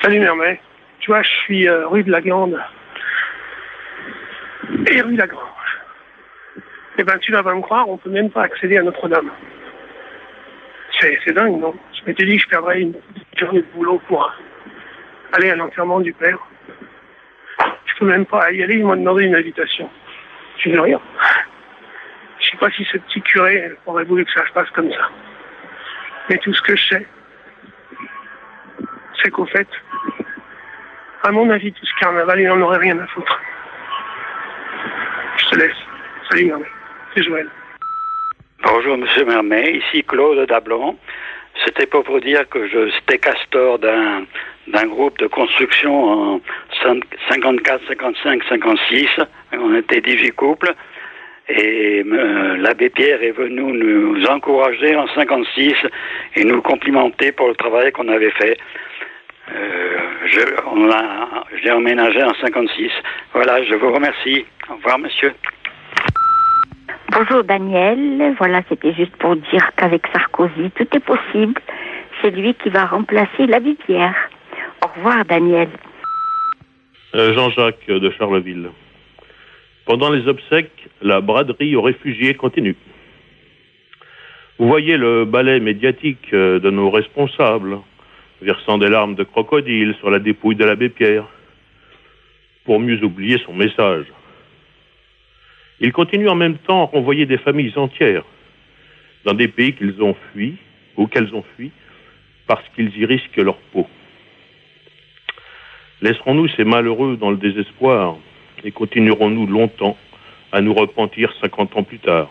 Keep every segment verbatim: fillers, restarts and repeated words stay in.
Salut Mermet. Tu vois, je suis euh, rue de la Glande et rue Lagrange. Eh ben, tu vas pas me croire, on peut même pas accéder à Notre-Dame. C'est, c'est dingue, non? Je m'étais dit que je perdrais une journée de boulot pour euh, aller à l'enterrement du père. Je peux même pas y aller, ils m'ont demandé une invitation. Je veux rien. Je sais pas si ce petit curé aurait voulu que ça se passe comme ça. Mais tout ce que je sais, c'est qu'au fait, à mon avis, tout ce carnaval, il n'en aurait rien à foutre. Je te laisse. Salut, Mermet. C'est Joël. Bonjour, monsieur Mermet. Ici Claude Dablon. C'était pour vous dire que je j'étais castor d'un, d'un groupe de construction en cinquante-quatre, cinquante-cinq, cinquante-six. On était dix-huit couples. Et euh, l'abbé Pierre est venu nous encourager en cinquante-six et nous complimenter pour le travail qu'on avait fait. Euh, je, on l'a, j'ai emménagé en cinquante-six. Voilà, je vous remercie. Au revoir, monsieur. Bonjour Daniel, voilà, c'était juste pour dire qu'avec Sarkozy, tout est possible. C'est lui qui va remplacer l'abbé Pierre. Au revoir Daniel. Euh, Jean-Jacques de Charleville. Pendant les obsèques, la braderie aux réfugiés continue. Vous voyez le balai médiatique de nos responsables, versant des larmes de crocodile sur la dépouille de l'abbé Pierre, pour mieux oublier son message. Ils continuent en même temps à renvoyer des familles entières dans des pays qu'ils ont fui, ou qu'elles ont fui, parce qu'ils y risquent leur peau. Laisserons-nous ces malheureux dans le désespoir et continuerons-nous longtemps à nous repentir cinquante ans plus tard?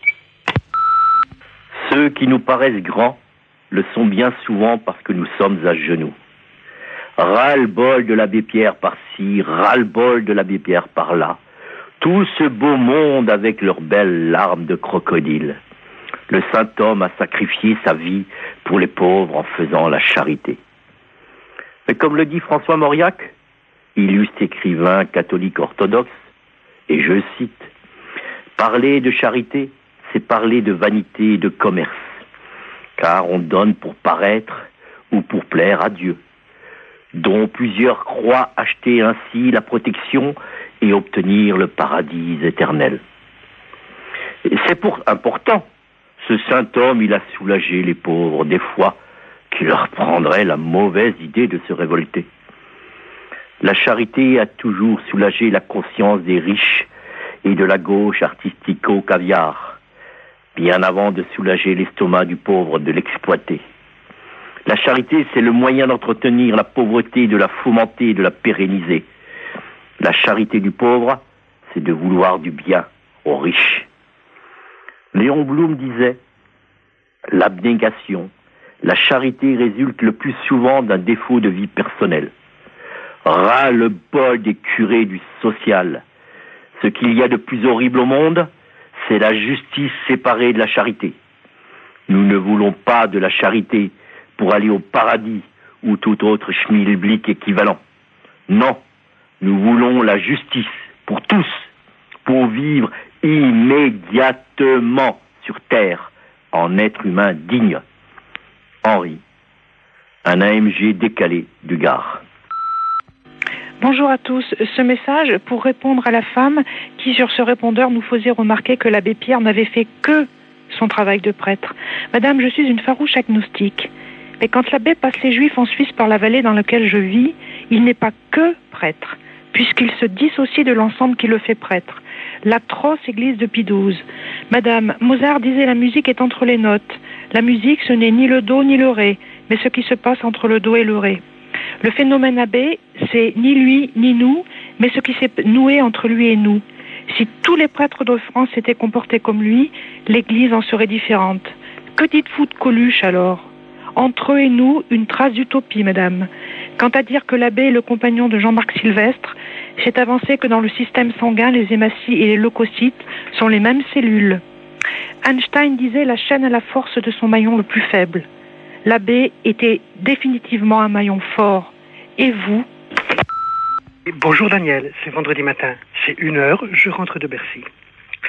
Ceux qui nous paraissent grands le sont bien souvent parce que nous sommes à genoux. Ras-le-bol de l'abbé Pierre par-ci, ras-le-bol de l'abbé Pierre par-là. Tout ce beau monde avec leurs belles larmes de crocodile. Le saint homme a sacrifié sa vie pour les pauvres en faisant la charité. Mais comme le dit François Mauriac, illustre écrivain catholique orthodoxe, et je cite, « Parler de charité, c'est parler de vanité et de commerce, car on donne pour paraître ou pour plaire à Dieu, dont plusieurs croient acheter ainsi la protection et obtenir le paradis éternel. » Et c'est pour important. Ce saint homme, il a soulagé les pauvres, des fois qu'il leur prendrait la mauvaise idée de se révolter. La charité a toujours soulagé la conscience des riches et de la gauche artistico-caviar, bien avant de soulager l'estomac du pauvre, de l'exploiter. La charité, c'est le moyen d'entretenir la pauvreté, de la fomenter, de la pérenniser. La charité du pauvre, c'est de vouloir du bien aux riches. Léon Blum disait « L'abnégation, la charité résulte le plus souvent d'un défaut de vie personnelle. Ras-le-bol des curés du social. Ce qu'il y a de plus horrible au monde, c'est la justice séparée de la charité. Nous ne voulons pas de la charité pour aller au paradis ou tout autre schmilblick équivalent. Non, nous voulons la justice pour tous, pour vivre immédiatement sur terre en être humain digne. » Henri, un A M G décalé du Gard. Bonjour à tous. Ce message pour répondre à la femme qui, sur ce répondeur, nous faisait remarquer que l'abbé Pierre n'avait fait que son travail de prêtre. Madame, je suis une farouche agnostique. Mais quand l'abbé passe les Juifs en Suisse par la vallée dans laquelle je vis, il n'est pas que prêtre, puisqu'il se dissocie de l'ensemble qui le fait prêtre. L'atroce église de Pie douze. Madame, Mozart disait la musique est entre les notes. La musique, ce n'est ni le do ni le ré, mais ce qui se passe entre le do et le ré. Le phénomène abbé, c'est ni lui ni nous, mais ce qui s'est noué entre lui et nous. Si tous les prêtres de France s'étaient comportés comme lui, l'église en serait différente. Que dites-vous de Coluche alors ? Entre eux et nous, une trace d'utopie, madame. Quant à dire que l'abbé est le compagnon de Jean-Marc Sylvestre, c'est avancer que dans le système sanguin, les hématies et les leucocytes sont les mêmes cellules. Einstein disait la chaîne a la force de son maillon le plus faible. L'abbé était définitivement un maillon fort. Et vous ? Bonjour Daniel, c'est vendredi matin. C'est une heure, je rentre de Bercy.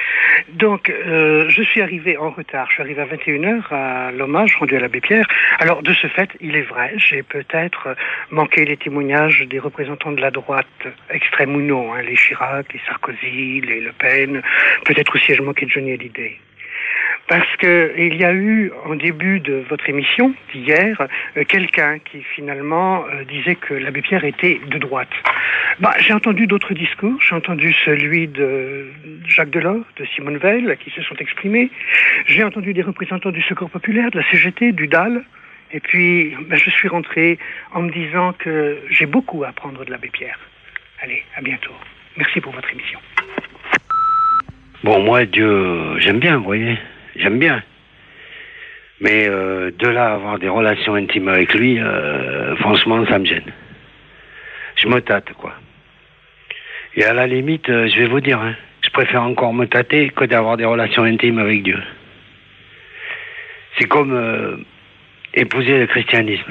Donc, euh, je suis arrivé en retard. Je suis arrivé à vingt et une heures à l'hommage rendu à l'abbé Pierre. Alors, de ce fait, il est vrai, j'ai peut-être manqué les témoignages des représentants de la droite, extrême ou non, hein, les Chirac, les Sarkozy, les Le Pen. Peut-être aussi ai-je manqué de Johnny Hallyday. Parce que il y a eu, en début de votre émission d'hier, euh, quelqu'un qui finalement euh, disait que l'abbé Pierre était de droite. Bah, j'ai entendu d'autres discours. J'ai entendu celui de Jacques Delors, de Simone Veil, qui se sont exprimés. J'ai entendu des représentants du Secours populaire, de la C G T, du D A L. Et puis, bah, je suis rentré en me disant que j'ai beaucoup à apprendre de l'abbé Pierre. Allez, à bientôt. Merci pour votre émission. Bon, moi, Dieu, j'aime bien, vous voyez. J'aime bien. Mais euh, de là à avoir des relations intimes avec lui, euh, franchement, ça me gêne. Je me tâte, quoi. Et à la limite, euh, je vais vous dire, hein, je préfère encore me tâter que d'avoir des relations intimes avec Dieu. C'est comme euh, épouser le christianisme.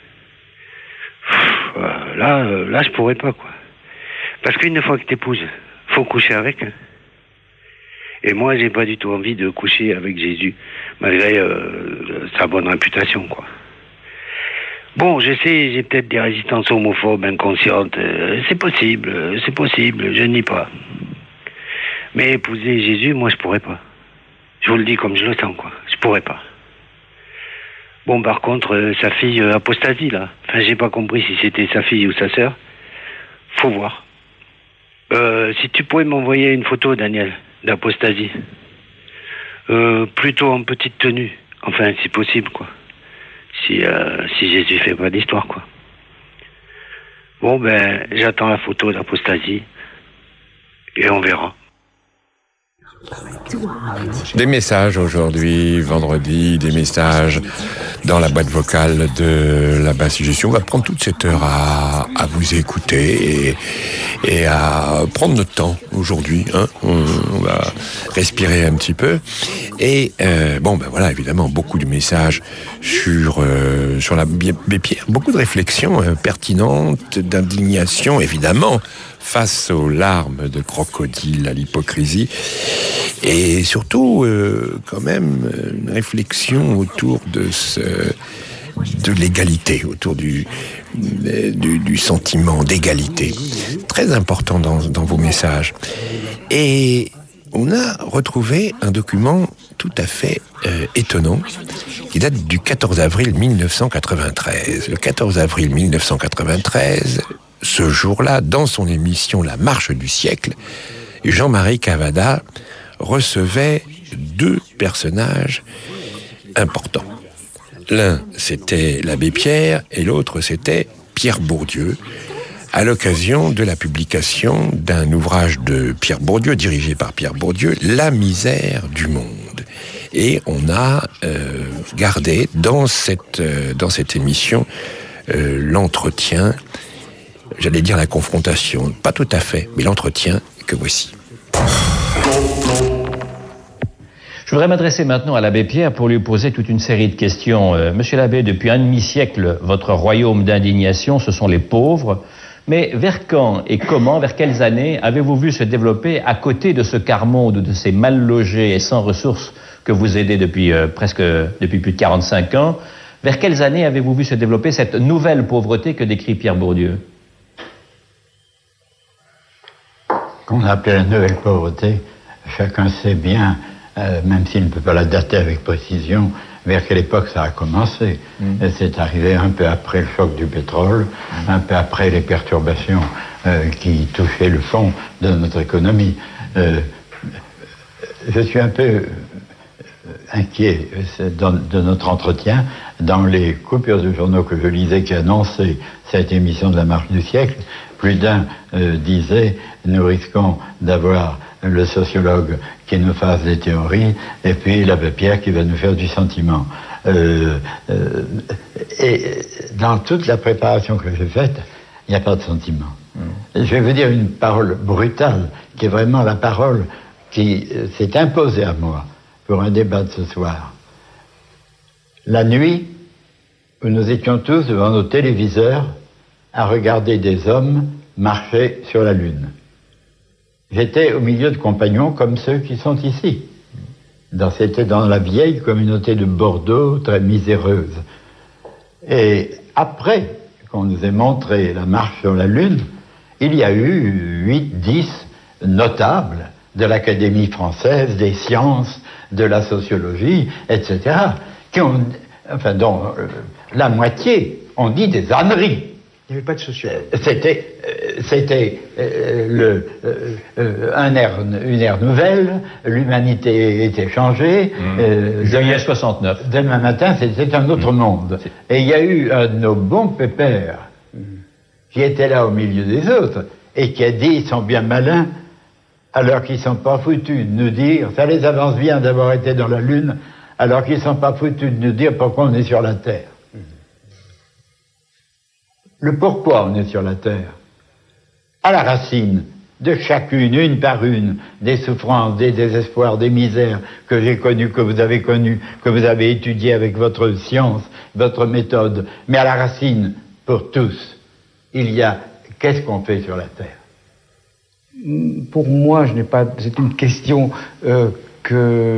Pff, euh, là, euh, là, je pourrais pas, quoi. Parce qu'une fois que t'épouses, faut coucher avec, hein. Et moi, j'ai pas du tout envie de coucher avec Jésus, malgré euh, sa bonne réputation, quoi. Bon, je sais, j'ai peut-être des résistances homophobes inconscientes. Euh, c'est possible, euh, c'est possible, je ne nie pas. Mais épouser Jésus, moi, je pourrais pas. Je vous le dis comme je le sens, quoi. Je pourrais pas. Bon, par contre, euh, sa fille euh, apostasie, là. Enfin, j'ai pas compris si c'était sa fille ou sa sœur. Faut voir. Euh, si tu pouvais m'envoyer une photo, Daniel, d'apostasie. Euh, plutôt en petite tenue. Enfin, si possible, quoi. Si, euh, si Jésus fait pas d'histoire, quoi. Bon, ben, j'attends la photo d'apostasie. Et on verra. Des messages aujourd'hui, vendredi, des messages dans la boîte vocale de la basse gestion. On va prendre toute cette heure à, à vous écouter et, et à prendre notre temps aujourd'hui. Hein. On, on va respirer un petit peu. Et euh, bon, ben voilà, évidemment, beaucoup de messages sur euh, sur l'abbé Pierre, beaucoup de réflexions euh, pertinentes, d'indignation, évidemment, face aux larmes de crocodile, à l'hypocrisie, et surtout, euh, quand même, une réflexion autour de ce, de l'égalité, autour du, du, du sentiment d'égalité. Très important dans, dans vos messages. Et on a retrouvé un document tout à fait euh, étonnant, qui date du quatorze avril mille neuf cent quatre-vingt-treize. Le quatorze avril mille neuf cent quatre-vingt-treize, ce jour-là, dans son émission La Marche du siècle, Jean-Marie Cavada recevait deux personnages importants. L'un, c'était l'abbé Pierre, et l'autre, c'était Pierre Bourdieu, à l'occasion de la publication d'un ouvrage de Pierre Bourdieu, dirigé par Pierre Bourdieu, La misère du monde. Et on a euh, gardé dans cette, euh, dans cette émission euh, l'entretien, j'allais dire la confrontation, pas tout à fait, mais l'entretien que voici. Je voudrais m'adresser maintenant à l'abbé Pierre pour lui poser toute une série de questions. Euh, Monsieur l'abbé, depuis un demi-siècle, votre royaume d'indignation, ce sont les pauvres. Mais vers quand et comment, vers quelles années avez-vous vu se développer, à côté de ce quart monde, de ces mal logés et sans ressources que vous aidez depuis euh, presque depuis plus de quarante-cinq ans, vers quelles années avez-vous vu se développer cette nouvelle pauvreté que décrit Pierre Bourdieu? Qu'on appelle la nouvelle pauvreté, chacun sait bien, euh, même s'il ne peut pas la dater avec précision, vers quelle époque ça a commencé. Mmh. C'est arrivé un peu après le choc du pétrole, mmh. un peu après les perturbations euh, qui touchaient le fond de notre économie. Euh, je suis un peu inquiet de notre entretien. Dans les coupures de journaux que je lisais qui annonçaient cette émission de la Marche du siècle, plus d'un euh, disait « Nous risquons d'avoir le sociologue qui nous fasse des théories et puis l'abbé Pierre qui va nous faire du sentiment. Euh, euh, » Et dans toute la préparation que j'ai faite, il n'y a pas de sentiment. Mmh. Je vais vous dire une parole brutale, qui est vraiment la parole qui euh, s'est imposée à moi pour un débat de ce soir. La nuit, où nous étions tous devant nos téléviseurs à regarder des hommes marcher sur la Lune. J'étais au milieu de compagnons comme ceux qui sont ici. Dans, c'était dans la vieille communauté de Bordeaux, très miséreuse. Et après qu'on nous ait montré la marche sur la Lune, il y a eu huit, dix notables de l'Académie française, des sciences, de la sociologie, et cetera, qui ont, enfin, dont euh, la moitié ont dit des âneries. Il n'y avait pas de sociologue. C'était, euh, c'était euh, le, euh, euh, un ère, une ère nouvelle, l'humanité était changée. Mmh. Euh, Juillet soixante-neuf. Demain matin, c'était un autre mmh. monde. Et il y a eu un de nos bons pépères mmh. qui était là au milieu des autres et qui a dit, ils sont bien malins, alors qu'ils ne sont pas foutus de nous dire, ça les avance bien d'avoir été dans la Lune, alors qu'ils ne sont pas foutus de nous dire pourquoi on est sur la Terre. Le pourquoi on est sur la Terre, à la racine de chacune, une par une, des souffrances, des désespoirs, des misères que j'ai connues, que vous avez connues, que vous avez étudiées avec votre science, votre méthode, mais à la racine, pour tous, il y a qu'est-ce qu'on fait sur la Terre? Pour moi, je n'ai pas. C'est une question euh, que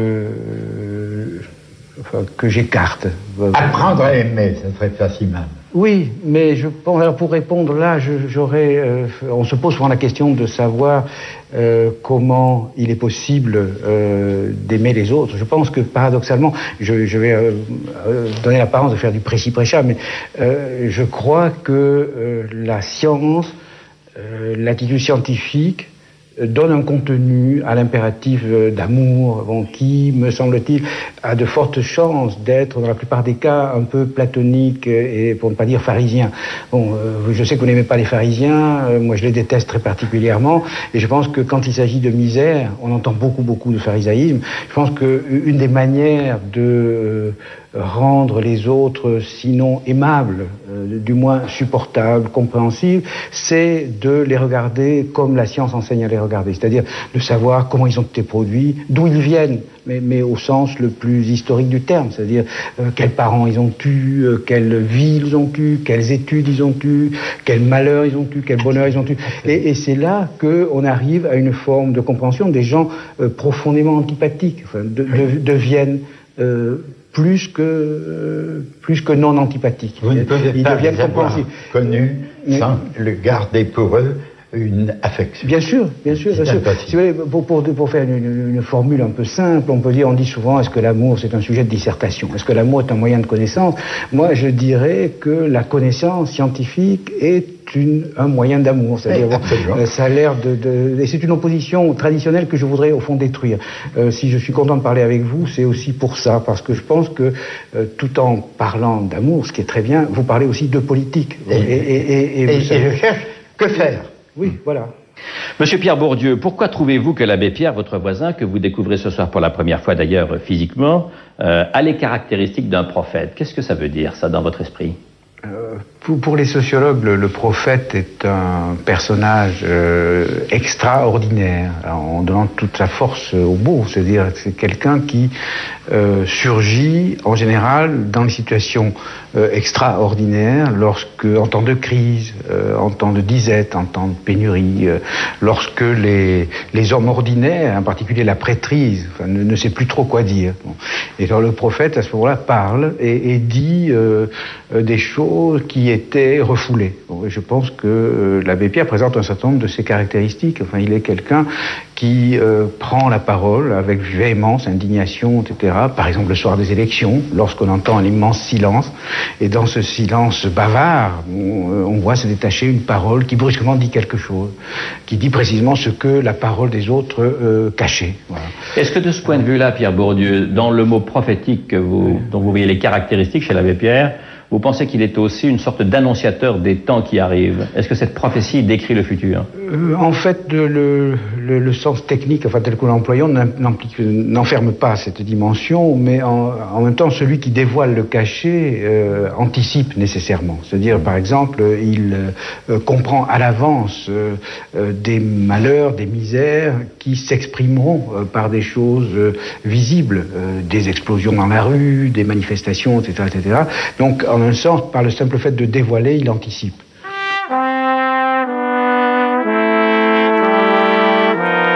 euh, enfin, que j'écarte. Apprendre à aimer, ça serait facile même. Oui, mais je pense. Alors pour répondre là, je, j'aurais. Euh, on se pose souvent la question de savoir euh, comment il est possible euh, d'aimer les autres. Je pense que paradoxalement, je, je vais euh, euh, donner l'apparence de faire du précis-préchat, mais euh, je crois que euh, la science, euh, l'attitude scientifique donne un contenu à l'impératif d'amour, bon, qui, me semble-t-il, a de fortes chances d'être, dans la plupart des cas, un peu platonique et, pour ne pas dire, pharisien. Bon, euh, je sais que vous n'aimez pas les pharisiens, euh, moi je les déteste très particulièrement, et je pense que quand il s'agit de misère, on entend beaucoup, beaucoup de pharisaïsme. Je pense qu'une des manières de euh, rendre les autres, sinon aimables, euh, du moins supportables, compréhensibles, c'est de les regarder comme la science enseigne à les regarder, c'est-à-dire de savoir comment ils ont été produits, d'où ils viennent, mais, mais au sens le plus historique du terme, c'est-à-dire euh, quels parents ils ont eu, euh, quelle vie ils ont eu, quelles études ils ont eu, quel malheur ils ont eu, quel bonheur ils ont eu. Et, et c'est là qu'on arrive à une forme de compréhension. Des gens euh, profondément antipathiques enfin, de, de, deviennent euh, plus que euh, plus que non antipathiques. Vous ne pouvez ils pas deviennent les avoir connus sans le garder pour eux une affection. Bien sûr, bien sûr, bien sûr. Si vous voulez, pour, pour, pour faire une, une, une formule un peu simple, on peut dire, on dit souvent, est-ce que l'amour c'est un sujet de dissertation? Est-ce que l'amour est un moyen de connaissance? Moi, je dirais que la connaissance scientifique est une, un moyen d'amour. C'est-à-dire, bon, ça a l'air de, de, et c'est une opposition traditionnelle que je voudrais au fond détruire. Euh, si je suis content de parler avec vous, c'est aussi pour ça, parce que je pense que euh, tout en parlant d'amour, ce qui est très bien, vous parlez aussi de politique. Et, et, et, et, et, vous et je cherche que faire. Oui, voilà. Monsieur Pierre Bourdieu, pourquoi trouvez-vous que l'abbé Pierre, votre voisin, que vous découvrez ce soir pour la première fois d'ailleurs physiquement, euh, a les caractéristiques d'un prophète? Qu'est-ce que ça veut dire, ça, dans votre esprit? Euh, pour, pour les sociologues, le, le prophète est un personnage euh, extraordinaire, en donnant toute sa force au mot. C'est-à-dire que c'est quelqu'un qui euh, surgit, en général, dans les situations euh, extraordinaires, lorsque, en temps de crise, euh, en temps de disette, en temps de pénurie, euh, lorsque les, les hommes ordinaires, en particulier la prêtrise, enfin, ne, ne sait plus trop quoi dire. Bon. Et alors le prophète, à ce moment-là, parle et, et dit euh, euh, des choses qui étaient refoulées. Bon, et je pense que euh, l'abbé Pierre présente un certain nombre de ces caractéristiques. Enfin, il est quelqu'un qui euh, prend la parole avec véhémence, indignation, et cetera. Par exemple, le soir des élections, lorsqu'on entend un immense silence, et dans ce silence bavard, on, euh, on voit se détacher une parole qui brusquement dit quelque chose, qui dit précisément ce que la parole des autres euh, cachait. Voilà. Est-ce que de ce point de vue-là, Pierre Bourdieu, dans le mot prophétique que vous, oui. dont vous voyez les caractéristiques chez l'abbé Pierre, vous pensez qu'il est aussi une sorte d'annonciateur des temps qui arrivent? Est-ce que cette prophétie décrit le futur? euh, En fait, le, le, le sens technique, enfin tel que nous l'employons, n'enferme pas cette dimension, mais en, en même temps, celui qui dévoile le cachet euh, anticipe nécessairement. C'est-à-dire, par exemple, il euh, comprend à l'avance euh, euh, des malheurs, des misères qui s'exprimeront euh, par des choses euh, visibles, euh, des explosions dans la rue, des manifestations, et cetera, et cetera. Donc, en un sens, par le simple fait de dévoiler, il anticipe.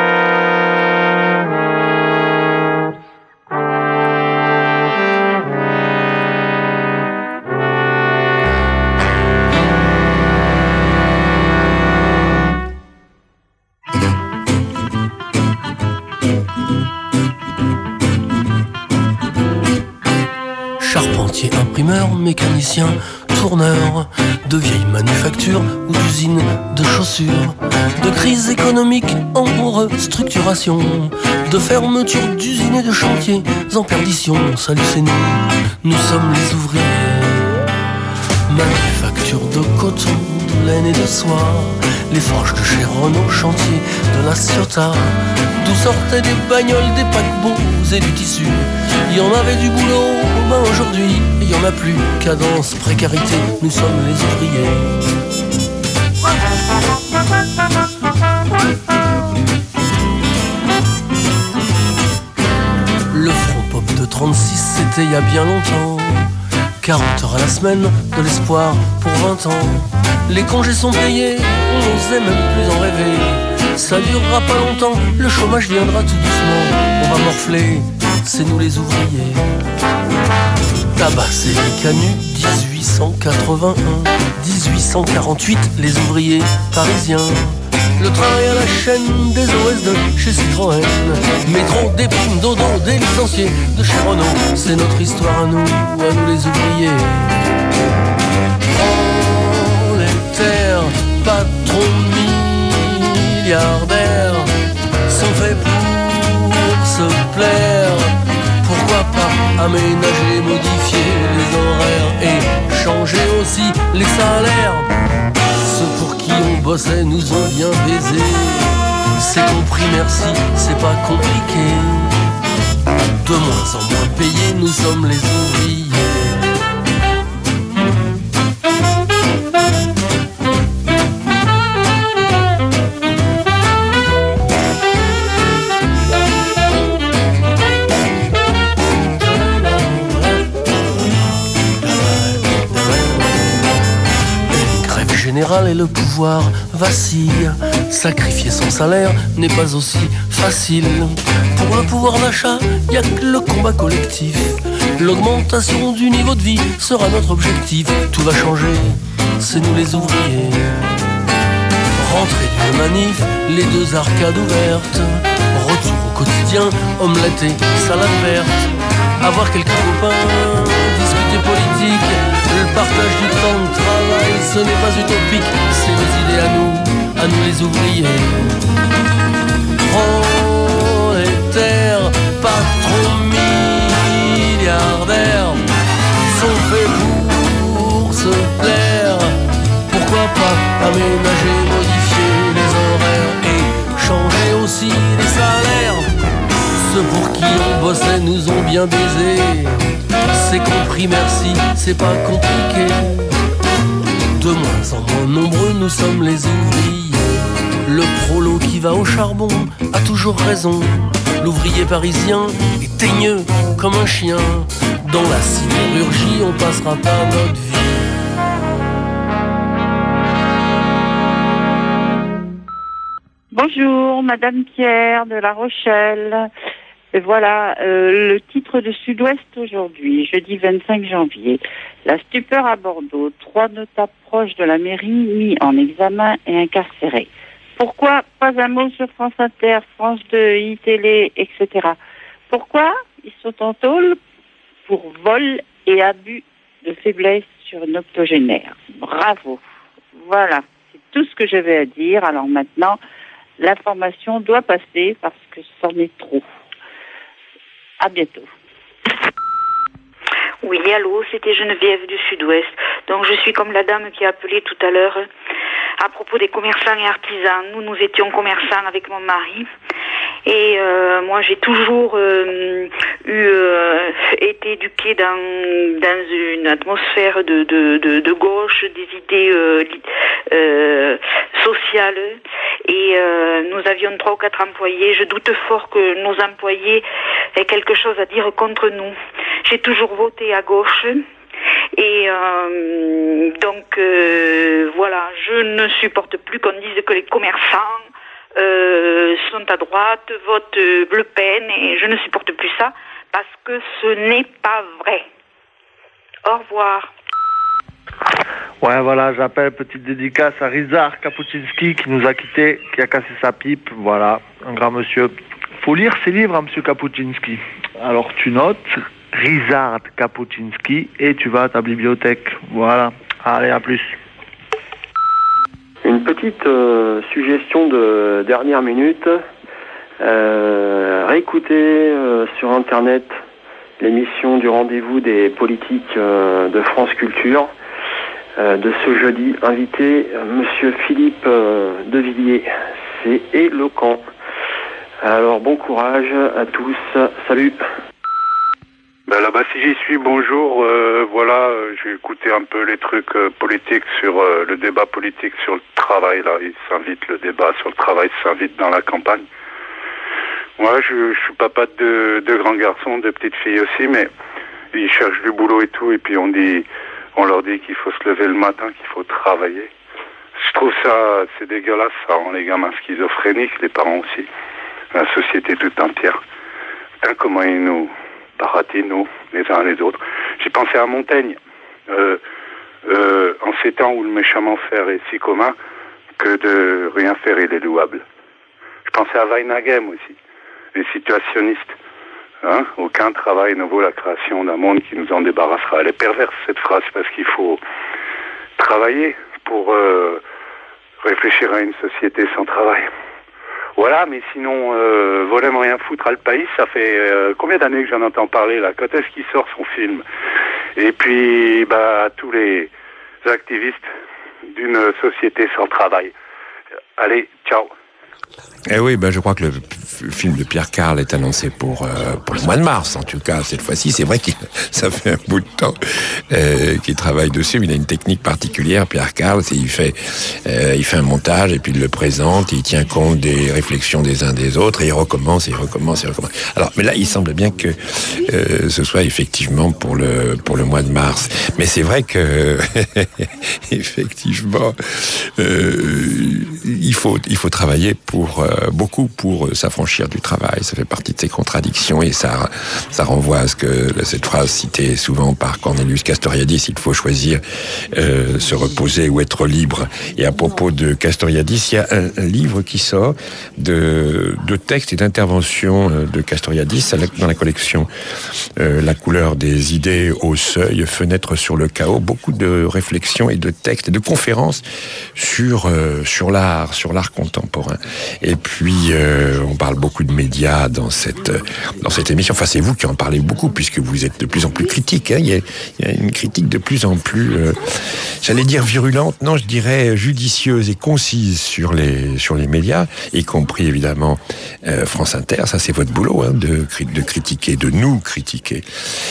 imprimeurs, mécaniciens, tourneurs, de vieilles manufactures ou d'usines de chaussures, de crise économique en restructuration, de fermeture d'usines et de chantiers en perdition. Salut, c'est nous, nous sommes les ouvriers. Manufacture de coton, de laine et de soie, les forges de Chéron au chantier de la Ciotat, d'où sortaient des bagnoles, des paquebots et du tissu. Il y en avait du boulot, ben aujourd'hui, il y en a plus. Cadence, précarité, nous sommes les ouvriers. Le front pop de trente-six, c'était il y a bien longtemps. quarante heures à la semaine, de l'espoir pour vingt ans. Les congés sont payés, on n'osait même plus en rêver. Ça durera pas longtemps, le chômage viendra tout doucement. On va morfler, c'est nous les ouvriers. Tabac et les canuts, dix-huit cent quatre-vingt-un. dix-huit cent quarante-huit, les ouvriers parisiens. Le travail à la chaîne des O S de chez Citroën. Métro, des primes, dodo, des licenciés de chez Renault. C'est notre histoire à nous, à nous les ouvriers. Prolétaires, patrons milliardaires, sont faits pour se plaire. Pourquoi pas aménager, modifier les horaires et changer aussi les salaires? Ceux pour qui on bossait nous ont bien baisé. C'est compris, merci, c'est pas compliqué. De moins en moins payés, nous sommes les ouvriers. Et le pouvoir vacille. Sacrifier son salaire n'est pas aussi facile. Pour le pouvoir d'achat, y a que le combat collectif. L'augmentation du niveau de vie sera notre objectif. Tout va changer, c'est nous les ouvriers. Rentrée d'une manif, les deux arcades ouvertes. Retour au quotidien, omelette et salade verte. Avoir quelques copains, discuter politique. Le partage du temps de travail, ce n'est pas utopique, c'est nos idées à nous, à nous les ouvriers. Prolétaires, patrons milliardaires, sont faits pour se plaire. Pourquoi pas aménager, modifier les horaires et changer aussi les salaires? Ceux pour qui on bossait nous ont bien baisés. C'est compris, merci, c'est pas compliqué. De moins en moins nombreux, nous sommes les ouvriers. Le prolo qui va au charbon a toujours raison. L'ouvrier parisien est teigneux comme un chien. Dans la sidérurgie, on passera par notre vie. Bonjour, Madame Pierre de La Rochelle. Et voilà, euh, le titre de Sud-Ouest aujourd'hui, jeudi vingt-cinq janvier. La stupeur à Bordeaux. Trois notables proches de la mairie mis en examen et incarcérés. Pourquoi pas un mot sur France Inter, France deux, iTélé, et cetera. Pourquoi ils sont en tôle? Pour vol et abus de faiblesse sur une octogénaire. Bravo. Voilà, c'est tout ce que j'avais à dire. Alors maintenant, l'information doit passer parce que c'en est trop. À bientôt. Oui, allô, c'était Geneviève du Sud-Ouest. Donc je suis comme la dame qui a appelé tout à l'heure à propos des commerçants et artisans. Nous, nous étions commerçants avec mon mari. Et euh, moi, j'ai toujours euh, eu euh, été éduquée dans dans une atmosphère de de de, de gauche, des idées euh, euh, sociales. Et euh, nous avions trois ou quatre employés. Je doute fort que nos employés aient quelque chose à dire contre nous. J'ai toujours voté à gauche. Et euh, donc euh, voilà, je ne supporte plus qu'on dise que les commerçants euh, sont à droite, votent Le Pen, et je ne supporte plus ça parce que ce n'est pas vrai. Au revoir. Ouais, voilà, j'appelle petite dédicace à Rizar Kapuscinski qui nous a quittés, qui a cassé sa pipe. Voilà, un grand monsieur. Faut lire ses livres, hein, monsieur Kapuscinski. Alors tu notes Ryszard Kapuscinski et tu vas à ta bibliothèque. Voilà. Allez, à plus. Une petite euh, suggestion de dernière minute. Euh, réécoutez euh, sur Internet l'émission du rendez-vous des politiques euh, de France Culture euh, de ce jeudi. Invité euh, Monsieur Philippe euh, Devilliers. C'est éloquent. Alors bon courage à tous. Salut. Ben là-bas, si j'y suis, bonjour. Euh, voilà, euh, j'ai écouté un peu les trucs euh, politiques sur euh, le débat politique sur le travail. Là, il s'invite, le débat sur le travail s'invite dans la campagne. Moi, je, je suis papa de deux grands garçons, de petites filles aussi, mais ils cherchent du boulot et tout, et puis on dit, on leur dit qu'il faut se lever le matin, qu'il faut travailler. Je trouve ça, c'est dégueulasse, ça rend les gamins schizophréniques, les parents aussi, la société toute entière. Putain, comment ils nous baratinent, nous, les uns les autres. J'ai pensé à Montaigne, euh, euh, en ces temps où le méchamment faire est si commun, que de rien faire il est louable. Je pensais à Weinagem aussi, les situationnistes. Hein, aucun travail ne vaut la création d'un monde qui nous en débarrassera. Elle est perverse, cette phrase, parce qu'il faut travailler pour euh, réfléchir à une société sans travail. Voilà, mais sinon, euh, Volem rien foutre à le pays, ça fait euh, combien d'années que j'en entends parler, là? Quand est-ce qu'il sort son film? Et puis, bah, tous les activistes d'une société sans travail. Allez, ciao. Eh oui, ben je crois que le film de Pierre Carl est annoncé pour euh, pour le mois de mars. En tout cas, cette fois-ci, c'est vrai que ça fait un bout de temps euh, qu'il travaille dessus. Il a une technique particulière, Pierre Carl. C'est il fait euh, il fait un montage et puis il le présente. Il tient compte des réflexions des uns des autres et il recommence, et il recommence, et il recommence. Alors, mais là, il semble bien que euh, ce soit effectivement pour le pour le mois de mars. Mais c'est vrai que effectivement, euh, il faut il faut travailler pour euh, beaucoup pour euh, s'affranchir du travail. Ça fait partie de ces contradictions et ça ça renvoie à ce que cette phrase citée souvent par Cornelius Castoriadis, il faut choisir euh, se reposer ou être libre. Et à propos de Castoriadis, il y a un, un livre qui sort de de textes et d'interventions de Castoriadis dans la collection euh, La couleur des idées au seuil, fenêtre sur le chaos, beaucoup de réflexions et de textes et de conférences sur euh, sur l'art, sur l'art contemporain. Et puis, euh, on parle beaucoup de médias dans cette dans cette émission. Enfin, c'est vous qui en parlez beaucoup, puisque vous êtes de plus en plus critique. Hein. Il y a, il y a une critique de plus en plus, euh, j'allais dire virulente, non, je dirais judicieuse et concise sur les sur les médias, y compris évidemment euh, France Inter. Ça, c'est votre boulot, hein, de de critiquer, de nous critiquer.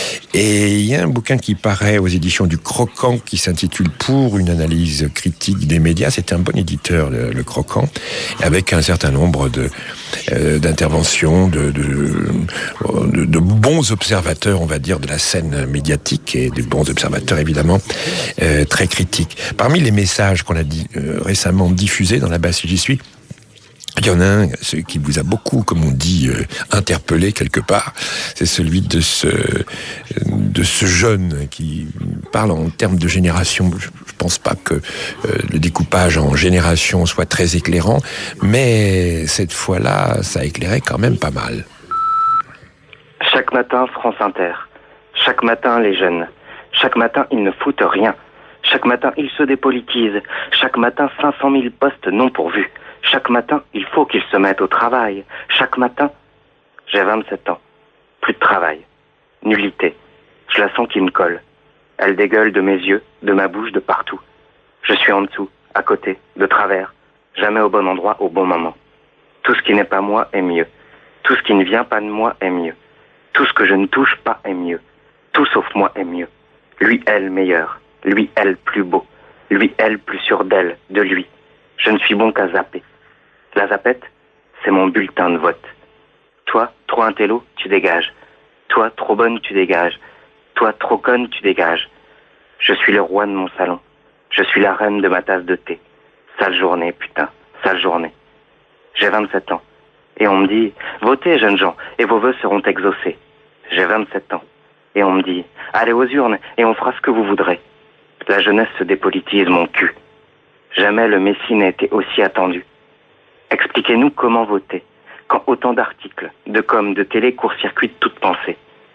Et il y a un bouquin qui paraît aux éditions du Croquant qui s'intitule Pour une analyse critique des médias. C'est un bon éditeur, le, le Croquant, avec un certain nombre de euh, d'interventions, de, de, de, de bons observateurs, on va dire, de la scène médiatique et des bons observateurs, évidemment, euh, très critiques. Parmi les messages qu'on a dit, euh, récemment diffusés dans la base si j'y suis, il y en a un, ce qui vous a beaucoup, comme on dit, euh, interpellé quelque part. C'est celui de ce de ce jeune qui parle en termes de génération. Je, je pense pas que euh, le découpage en génération soit très éclairant, mais cette fois-là, ça a éclairé quand même pas mal. Chaque matin, France Inter. Chaque matin, les jeunes. Chaque matin, ils ne foutent rien. Chaque matin, ils se dépolitisent. Chaque matin, cinq cent mille postes non pourvus. Chaque matin, il faut qu'ils se mettent au travail. Chaque matin, j'ai vingt-sept ans. Plus de travail. Nullité. Je la sens qui me colle. Elle dégueule de mes yeux, de ma bouche, de partout. Je suis en dessous, à côté, de travers. Jamais au bon endroit, au bon moment. Tout ce qui n'est pas moi est mieux. Tout ce qui ne vient pas de moi est mieux. Tout ce que je ne touche pas est mieux. Tout sauf moi est mieux. Lui, elle, meilleur. Lui, elle, plus beau. Lui, elle, plus sûr d'elle, de lui. Je ne suis bon qu'à zapper. La zapette, c'est mon bulletin de vote. Toi, trop intello, tu dégages. Toi, trop bonne, tu dégages. Toi, trop conne, tu dégages. Je suis le roi de mon salon. Je suis la reine de ma tasse de thé. Sale journée, putain, sale journée. J'ai vingt-sept ans. Et on me dit, votez, jeunes gens, et vos vœux seront exaucés. J'ai vingt-sept ans. Et on me dit, allez aux urnes, et on fera ce que vous voudrez. La jeunesse se dépolitise, mon cul. Jamais le Messie n'a été aussi attendu. Expliquez-nous comment voter, quand autant d'articles, de com, de télé court-circuitent toute pensée.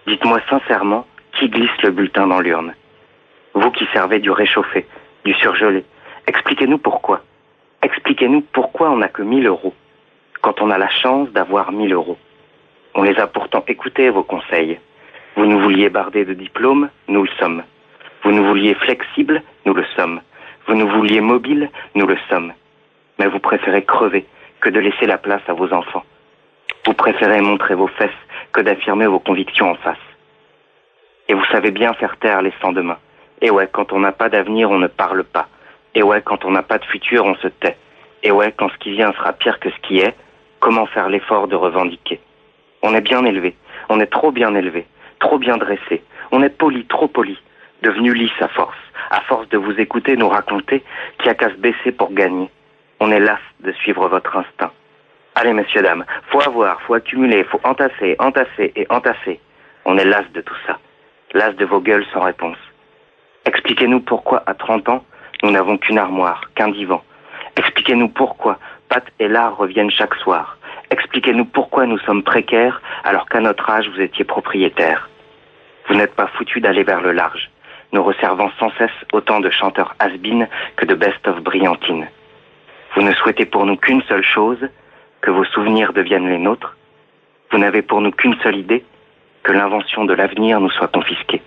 Dites-moi sincèrement qui glisse le bulletin dans l'urne. Vous qui servez du réchauffé, du surgelé, expliquez-nous pourquoi. Expliquez-nous pourquoi on n'a que mille euros, quand on a la chance d'avoir mille euros. On les a pourtant écoutés, vos conseils. Vous nous vouliez barder de diplômes, nous le sommes. Vous nous vouliez flexibles, nous le sommes. Vous nous vouliez mobiles, nous le sommes. Mais vous préférez crever que de laisser la place à vos enfants. Vous préférez montrer vos fesses que d'affirmer vos convictions en face. Et vous savez bien faire taire les sans-demain. Et ouais, quand on n'a pas d'avenir, on ne parle pas. Et ouais, quand on n'a pas de futur, on se tait. Et ouais, quand ce qui vient sera pire que ce qui est, comment faire l'effort de revendiquer? On est bien élevé, on est trop bien élevé, trop bien dressé. On est poli, trop poli, devenu lisse à force. À force de vous écouter nous raconter qu'il n'y a qu'à se baisser pour gagner. On est las de suivre votre instinct. Allez, messieurs, dames, faut avoir, faut accumuler, faut entasser, entasser et entasser. On est las de tout ça. Las de vos gueules sans réponse. Expliquez-nous pourquoi, à trente ans, nous n'avons qu'une armoire, qu'un divan. Expliquez-nous pourquoi Pat et Lard reviennent chaque soir. Expliquez-nous pourquoi nous sommes précaires alors qu'à notre âge vous étiez propriétaires. Vous n'êtes pas foutus d'aller vers le large, nous resservant sans cesse autant de chanteurs has-been que de best-of brillantines. Vous ne souhaitez pour nous qu'une seule chose, que vos souvenirs deviennent les nôtres. Vous n'avez pour nous qu'une seule idée, que l'invention de l'avenir nous soit confisquée.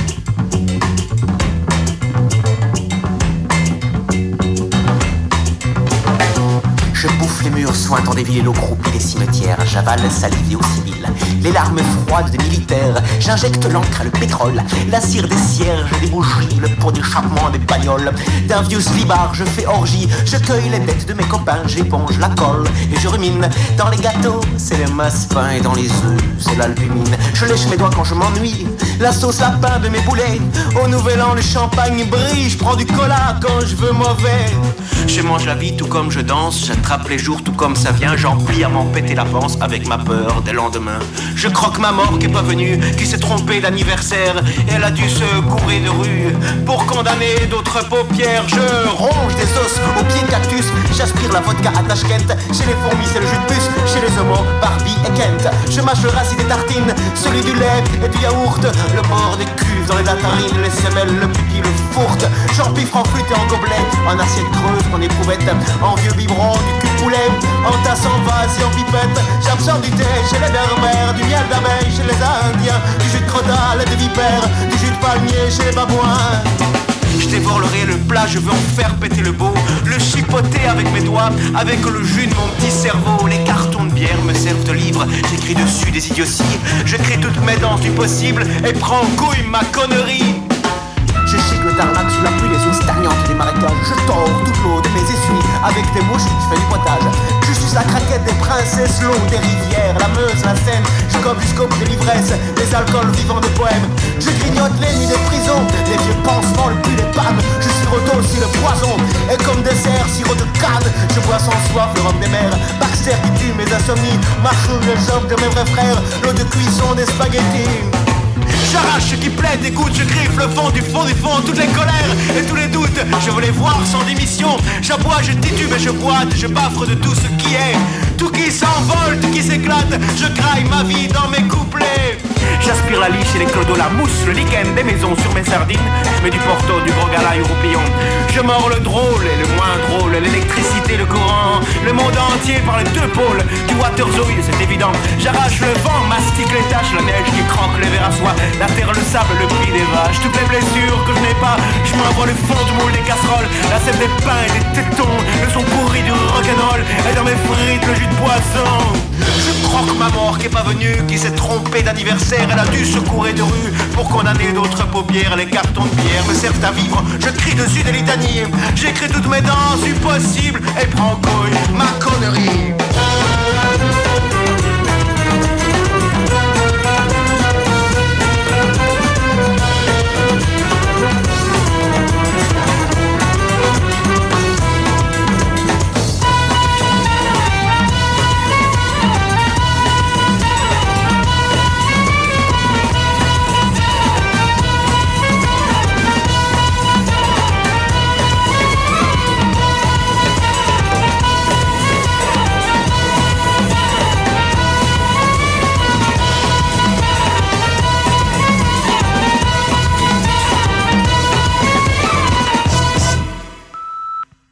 Je bouffe les murs sointant des villes et l'eau croupie des cimetières. J'avale salive et eau civile, les larmes froides des militaires. J'injecte l'encre, le pétrole, la cire des cierges, des bougies, le pot d'échappement des bagnoles. D'un vieux slibard je fais orgie, je cueille les bêtes de mes copains, j'éponge la colle et je rumine. Dans les gâteaux, c'est les massepains et dans les œufs, c'est l'albumine. Je lèche mes doigts quand je m'ennuie, la sauce lapin de mes boulets. Au nouvel an, le champagne brille, je prends du cola quand je veux mauvais. Je mange la vie tout comme je danse, j'attrape les jours tout comme ça vient, j'emplis à m'en péter la panse avec ma peur des lendemains. Je croque ma mort qui est pas venue, qui s'est trompée d'anniversaire, et elle a dû se courir de rue pour condamner d'autres paupières. Je ronge des os au pied de cactus, j'aspire la vodka à Tashkent. Chez les fourmis c'est le jus de puce, chez les homos Barbie et Kent. Je mâche le racine des tartines, celui du lait et du yaourt, le bord des cuves dans les datarines, les semelles, le pipi, le fourte. J'empifre en flûte et en gobelet, en assiette creuse, en éprouvette, en vieux biberon, du cul de poulet, en tasse, en vase et en pipette. J'absorbe du thé chez les berbères, du miel d'abeille chez les indiens, du jus de crotale et des vipères, du jus de palmier chez les babouins. Je dévore le réel, le plat, je veux en faire péter le beau, le chipoter avec mes doigts, avec le jus de mon petit cerveau. Les cartons de bière me servent de livre, j'écris dessus des idioties, je crée toutes mes danses du possible et prends en couille ma connerie. Je chic le tarmac sous la pluie, les eaux stagnantes des marécages. Je tords toute l'eau de mes essuies avec des mouches, je fais du potage. Je suce la craquette des princesses, l'eau des rivières, la Meuse, la Seine. Je gobe du scope de l'ivresse, les alcools vivants de poèmes. Je grignote les nuits des prisons, les vieux pansements, le puits des pannes. Je sirote aussi le poison, et comme dessert, sirop de canne. Je bois sans soif le rhum des mers, Baxter qui tue mes insomnies, Marshall le job de mes vrais frères, l'eau de cuisson des spaghettis. J'arrache ce qui plaît, écoute, je griffe le fond du fond du fond, toutes les colères et tous les doutes. Je veux les voir sans démission. J'aboie, je titube et je boite, je baffre de tout ce qui est. Tout qui s'envole, tout qui s'éclate, je graille ma vie dans mes couplets. J'aspire la liche et les clodos, la mousse, le lichen des maisons sur mes sardines. Je mets du porto, du gros gala européen. Je mords le drôle et le moins drôle, l'électricité, le courant, le monde entier par les deux pôles. Du Waterzooi, c'est évident. J'arrache le vent, mastique les taches, la neige qui croque les verres à soie, la terre, le sable, le prix des vaches. Toutes les blessures que je n'ai pas, je m'envoie le fond du moule des casseroles, la sève des pains et des tétons, le son pourri du rock'n'roll, et dans mes frites le jus de poisson. Je croque ma mort qui est pas venue, qui s'est trompée d'anniversaire. Elle a dû se courir de rue pour condamner d'autres paupières. Les cartons de bière me servent à vivre, je crie dessus des litanies. J'écris toutes mes danses du possible et prends couille ma connerie.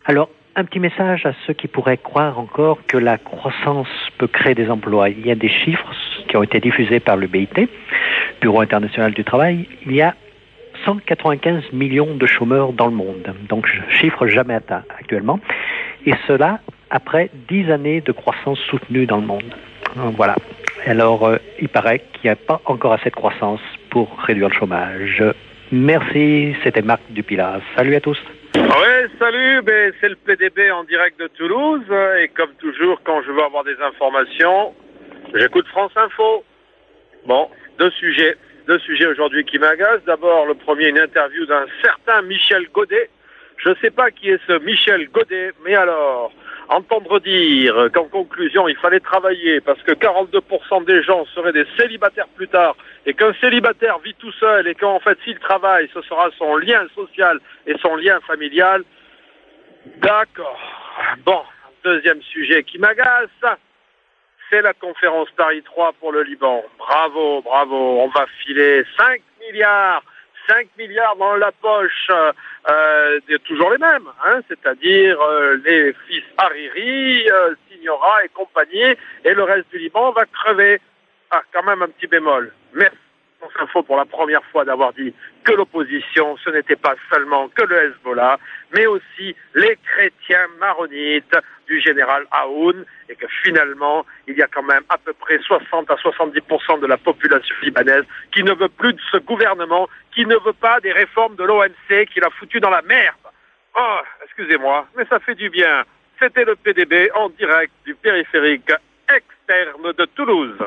Alors, un petit message à ceux qui pourraient croire encore que la croissance peut créer des emplois. Il y a des chiffres qui ont été diffusés par le B I T, Bureau international du travail. Il y a cent quatre-vingt-quinze millions de chômeurs dans le monde, donc chiffre jamais atteint actuellement. Et cela après dix années de croissance soutenue dans le monde. Voilà. Alors, euh, il paraît qu'il n'y a pas encore assez de croissance pour réduire le chômage. Merci, c'était Marc Dupilas. Salut à tous. Oui, salut, ben, c'est le P D B en direct de Toulouse. Et comme toujours, quand je veux avoir des informations, j'écoute France Info. Bon, deux sujets. Deux sujets aujourd'hui qui m'agacent. D'abord, le premier, une interview d'un certain Michel Godet. Je ne sais pas qui est ce Michel Godet, mais alors, entendre dire qu'en conclusion, il fallait travailler parce que quarante-deux pour cent des gens seraient des célibataires plus tard et qu'un célibataire vit tout seul et qu'en fait, s'il travaille, ce sera son lien social et son lien familial. D'accord. Bon, deuxième sujet qui m'agace, c'est la conférence Paris trois pour le Liban. Bravo, bravo, on va filer cinq milliards. cinq milliards dans la poche, euh, toujours les mêmes, hein, c'est-à-dire euh, les fils Hariri, euh, Signora et compagnie, et le reste du Liban va crever. Ah, quand même un petit bémol. Merci France Info pour la première fois d'avoir dit que l'opposition, ce n'était pas seulement que le Hezbollah, mais aussi les chrétiens maronites du général Aoun, et que finalement, il y a quand même à peu près soixante à soixante-dix pour cent de la population libanaise qui ne veut plus de ce gouvernement, qui ne veut pas des réformes de l'O M C, qui l'a foutu dans la merde. Oh, excusez-moi, mais ça fait du bien. C'était le P D B en direct du périphérique externe de Toulouse.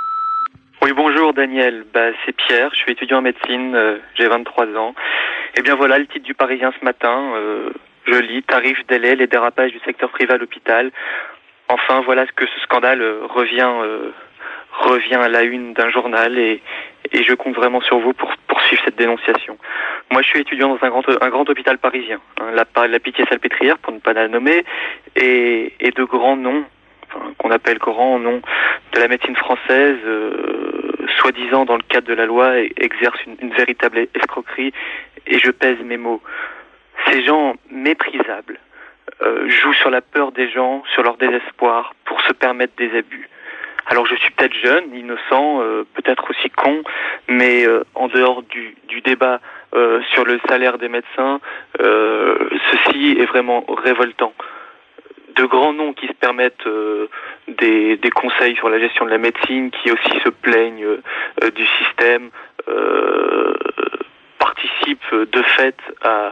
Oui, bonjour Daniel, bah, c'est Pierre, je suis étudiant en médecine, euh, j'ai vingt-trois ans. Et bien voilà le titre du Parisien ce matin, euh, je lis, tarifs, délais, les dérapages du secteur privé à l'hôpital. Enfin voilà que ce scandale euh, revient euh, revient à la une d'un journal et, et je compte vraiment sur vous pour poursuivre cette dénonciation. Moi je suis étudiant dans un grand, un grand hôpital parisien, hein, la, la Pitié-Salpêtrière pour ne pas la nommer, et, et de grands noms, enfin, qu'on appelle grands noms de la médecine française, euh, soi-disant dans le cadre de la loi, exercent une, une véritable escroquerie, et je pèse mes mots. Ces gens méprisables euh, jouent sur la peur des gens, sur leur désespoir, pour se permettre des abus. Alors je suis peut-être jeune, innocent, euh, peut-être aussi con, mais euh, en dehors du, du débat euh, sur le salaire des médecins, euh, ceci est vraiment révoltant. De grands noms qui se permettent euh, des, des conseils sur la gestion de la médecine, qui aussi se plaignent euh, du système, euh, participent de fait à,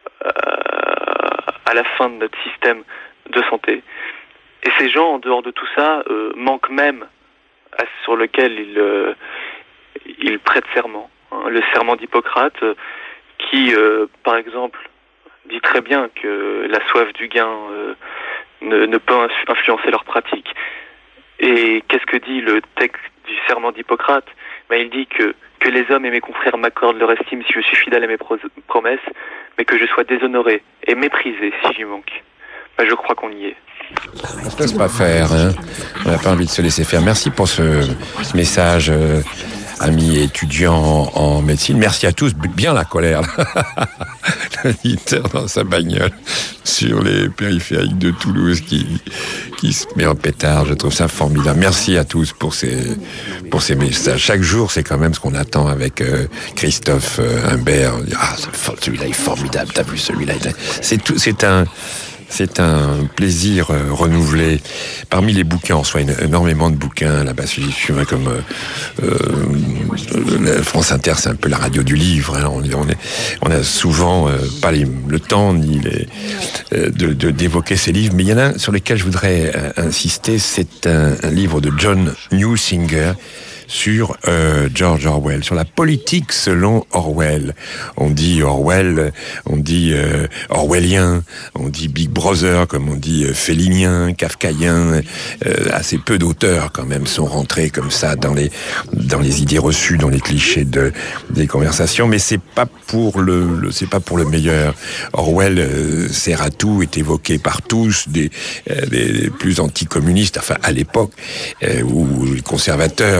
à, à la fin de notre système de santé. Et ces gens, en dehors de tout ça, euh, manquent même à, sur lequel ils, euh, ils prêtent serment. Hein, le serment d'Hippocrate, euh, qui, euh, par exemple, dit très bien que la soif du gain euh, ne, ne peut influencer leur pratique. Et qu'est-ce que dit le texte du serment d'Hippocrate? Ben, il dit que, que les hommes et mes confrères m'accordent leur estime si je suis fidèle à mes pro- promesses, mais que je sois déshonoré et méprisé si j'y manque. Ben, je crois qu'on y est. On ne se laisse pas faire, hein. On n'a pas envie de se laisser faire. Merci pour ce message, euh, amis étudiants en, en médecine. Merci à tous. Bien la colère, l'auditeur dans sa bagnole sur les périphériques de Toulouse qui, qui se met en pétard. Je trouve ça formidable. Merci à tous pour ces, pour ces messages. Chaque jour, c'est quand même ce qu'on attend avec euh, Christophe euh, Humbert. Ah, celui-là est formidable. T'as vu celui-là? C'est tout, c'est un... C'est un plaisir euh, renouvelé. Parmi les bouquins, on reçoit une, énormément de bouquins. La Basse Édition, comme euh, euh, France Inter, c'est un peu la radio du livre. Hein. On, on, est, on a souvent euh, pas les, le temps ni les, euh, de, de, d'évoquer ces livres, mais il y en a un sur lequel je voudrais euh, insister. C'est un, un livre de John Newsinger sur euh, George Orwell, sur la politique selon Orwell. On dit Orwell, on dit euh, orwellien, on dit Big Brother, comme on dit euh, félinien, kafkaïen. Euh, assez peu d'auteurs quand même sont rentrés comme ça dans les dans les idées reçues, dans les clichés de des conversations. Mais c'est pas pour le, le c'est pas pour le meilleur. Orwell euh, sert à tout, est évoqué par tous, des, euh, des plus anticommunistes, enfin à l'époque, euh, ou les conservateurs toujours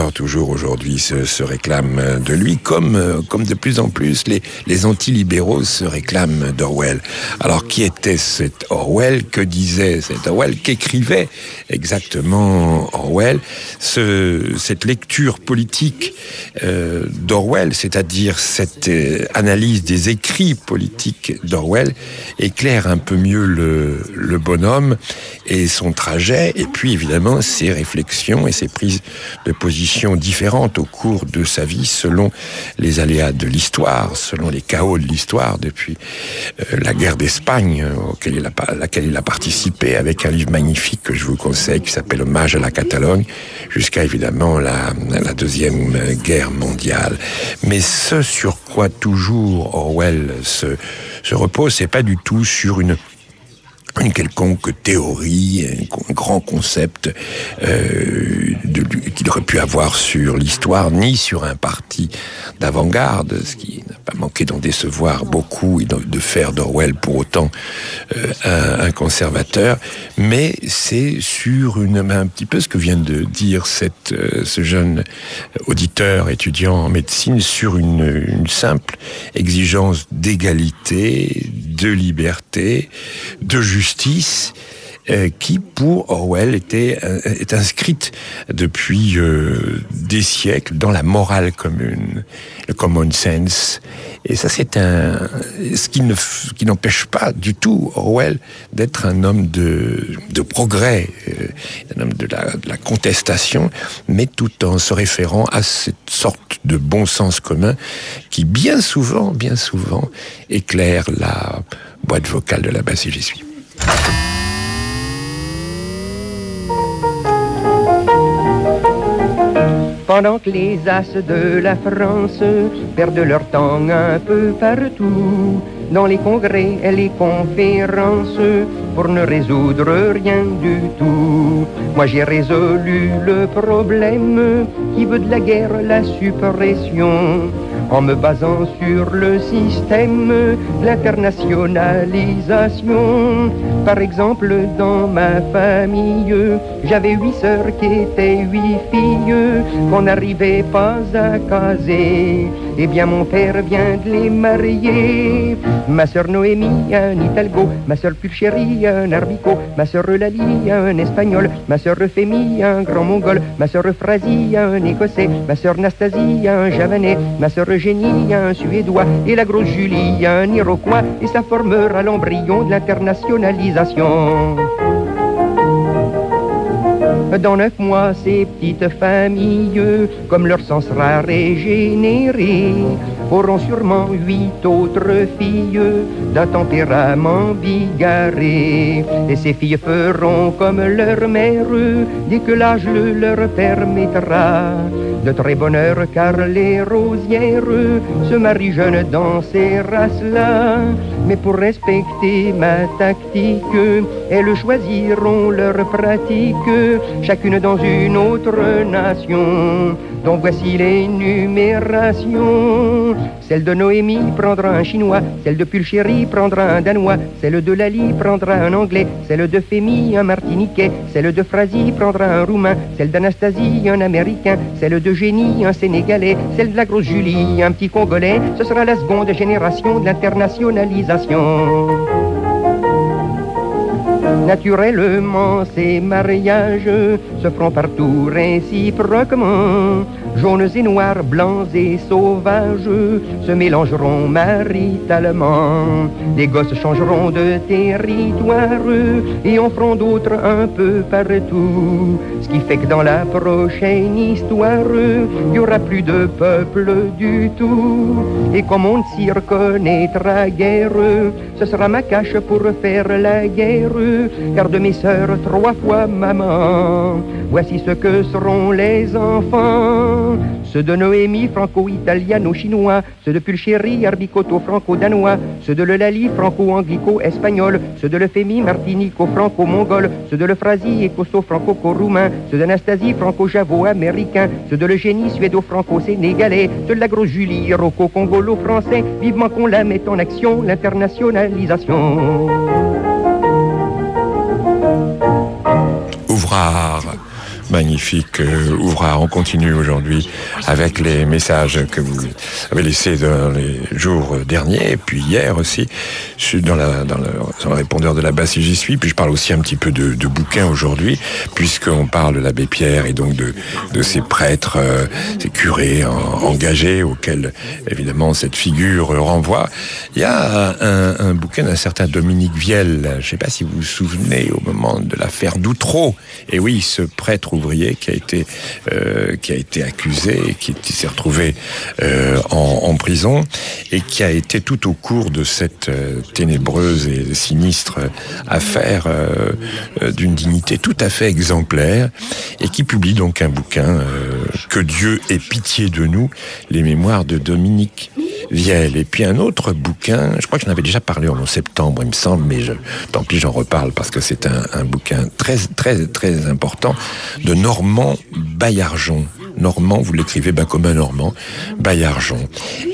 toujours aujourd'hui se, se réclament de lui, comme, comme de plus en plus les, les antilibéraux se réclament d'Orwell. Alors, qui était cet Orwell? Que disait cet Orwell? Qu'écrivait exactement Orwell? Ce, cette lecture politique euh, d'Orwell, c'est-à-dire cette euh, analyse des écrits politiques d'Orwell, éclaire un peu mieux le, le bonhomme et son trajet, et puis évidemment ses réflexions et ses prises de position différentes au cours de sa vie selon les aléas de l'histoire, selon les chaos de l'histoire, depuis euh, la guerre d'Espagne auquel il a, à laquelle il a participé avec un livre magnifique que je vous conseille qui s'appelle Hommage à la Catalogne, jusqu'à évidemment la, la deuxième guerre mondiale. Mais ce sur quoi toujours Orwell se, se repose, c'est pas du tout sur une une quelconque théorie, un grand concept euh, de, qu'il aurait pu avoir sur l'histoire, ni sur un parti d'avant-garde, ce qui n'a pas manqué d'en décevoir beaucoup et de faire d'Orwell pour autant euh, un, un conservateur, mais c'est sur une, un petit peu ce que vient de dire cette, euh, ce jeune auditeur étudiant en médecine, sur une, une simple exigence d'égalité, de liberté, de justice, justice euh, qui, pour Orwell, était euh, est inscrite depuis euh, des siècles dans la morale commune, le common sense. Et ça, c'est un ce qui ne ce qui n'empêche pas du tout Orwell d'être un homme de de progrès, euh, un homme de la, de la contestation, mais tout en se référant à cette sorte de bon sens commun qui, bien souvent, bien souvent, éclaire la boîte vocale de la basse et j'y suis. Pendant que les as de la France perdent leur temps un peu partout, dans les congrès et les conférences, pour ne résoudre rien du tout. Moi j'ai résolu le problème qui veut de la guerre la suppression, en me basant sur le système de l'internationalisation. Par exemple, dans ma famille, j'avais huit sœurs qui étaient huit filles, qu'on n'arrivait pas à caser. Eh bien, mon père vient de les marier. Ma sœur Noémie, un Hidalgo, ma sœur Pulchérie, un Arbico, ma sœur Eulalie, un Espagnol, ma sœur Euphémie, un grand Mongol, ma sœur Euphrasie, un Écossais, ma sœur Nastasie, un Javanais, ma sœur Eugénie, un Suédois, et la grosse Julie, un Iroquois, et ça formera l'embryon de l'internationalisation. Dans neuf mois, ces petites familles, comme leur sang sera régénéré, auront sûrement huit autres filles d'un tempérament bigarré. Et ces filles feront comme leur mère, dès que l'âge le leur permettra. De très bonne heure, car les rosières se marient jeunes dans ces races-là. Mais pour respecter ma tactique, elles choisiront leur pratique, chacune dans une autre nation. Donc voici l'énumération. Celle de Noémie prendra un chinois, celle de Pulchérie prendra un danois, celle de Lali prendra un anglais, celle de Fémie un martiniquais, celle de Phrasie prendra un roumain, celle d'Anastasie un américain, celle de Génie un sénégalais, celle de la grosse Julie un petit congolais. Ce sera la seconde génération de l'internationalisation. Naturellement, ces mariages se feront partout réciproquement. Jaunes et noirs, blancs et sauvages se mélangeront maritalement. Les gosses changeront de territoire et en feront d'autres un peu partout. Ce qui fait que dans la prochaine histoire, il n'y aura plus de peuple du tout. Et comme on ne s'y reconnaîtra guère, ce sera ma cache pour faire la guerre. Car de mes sœurs, trois fois maman, voici ce que seront les enfants. Ceux de Noémie, franco-italiano-chinois, ceux de Pulchérie, arbicoto-franco-danois, ceux de Lelali, franco-anglico-espagnol, ceux de Lefémie, martinico-franco-mongol, ceux de Lefrasie, écosso-franco-roumain, ceux d'Anastasie, franco-javo-américain, ceux de Eugénie, suédo-franco-sénégalais, ceux de la grosse Julie, roco-congolo-français, vivement qu'on la mette en action, l'internationalisation. Ouvrard magnifique euh, ouvrage. On continue aujourd'hui avec les messages que vous avez laissés dans les jours derniers, et puis hier aussi, je suis dans, la, dans, le, dans le répondeur de la base si j'y suis, puis je parle aussi un petit peu de, de bouquins aujourd'hui, puisqu'on parle de l'abbé Pierre et donc de, de ces prêtres, euh, ces curés en, engagés auxquels, évidemment, cette figure renvoie. Il y a un, un bouquin d'un certain Dominique Viel, je ne sais pas si vous vous souvenez, au moment de l'affaire d'Outreau, et oui, ce prêtre ouvrier qui a été, euh, qui a été accusé et qui, qui s'est retrouvé euh, en, en prison, et qui a été tout au cours de cette euh, ténébreuse et sinistre affaire euh, euh, d'une dignité tout à fait exemplaire, et qui publie donc un bouquin, euh, Que Dieu ait pitié de nous, les mémoires de Dominique Viel. Et puis un autre bouquin, je crois que j'en avais déjà parlé en septembre, il me semble, mais je, tant pis, j'en reparle parce que c'est un, un bouquin très, très, très important, de Normand Baillargeon. Normand, vous l'écrivez ben comme un Normand, Baillargeon.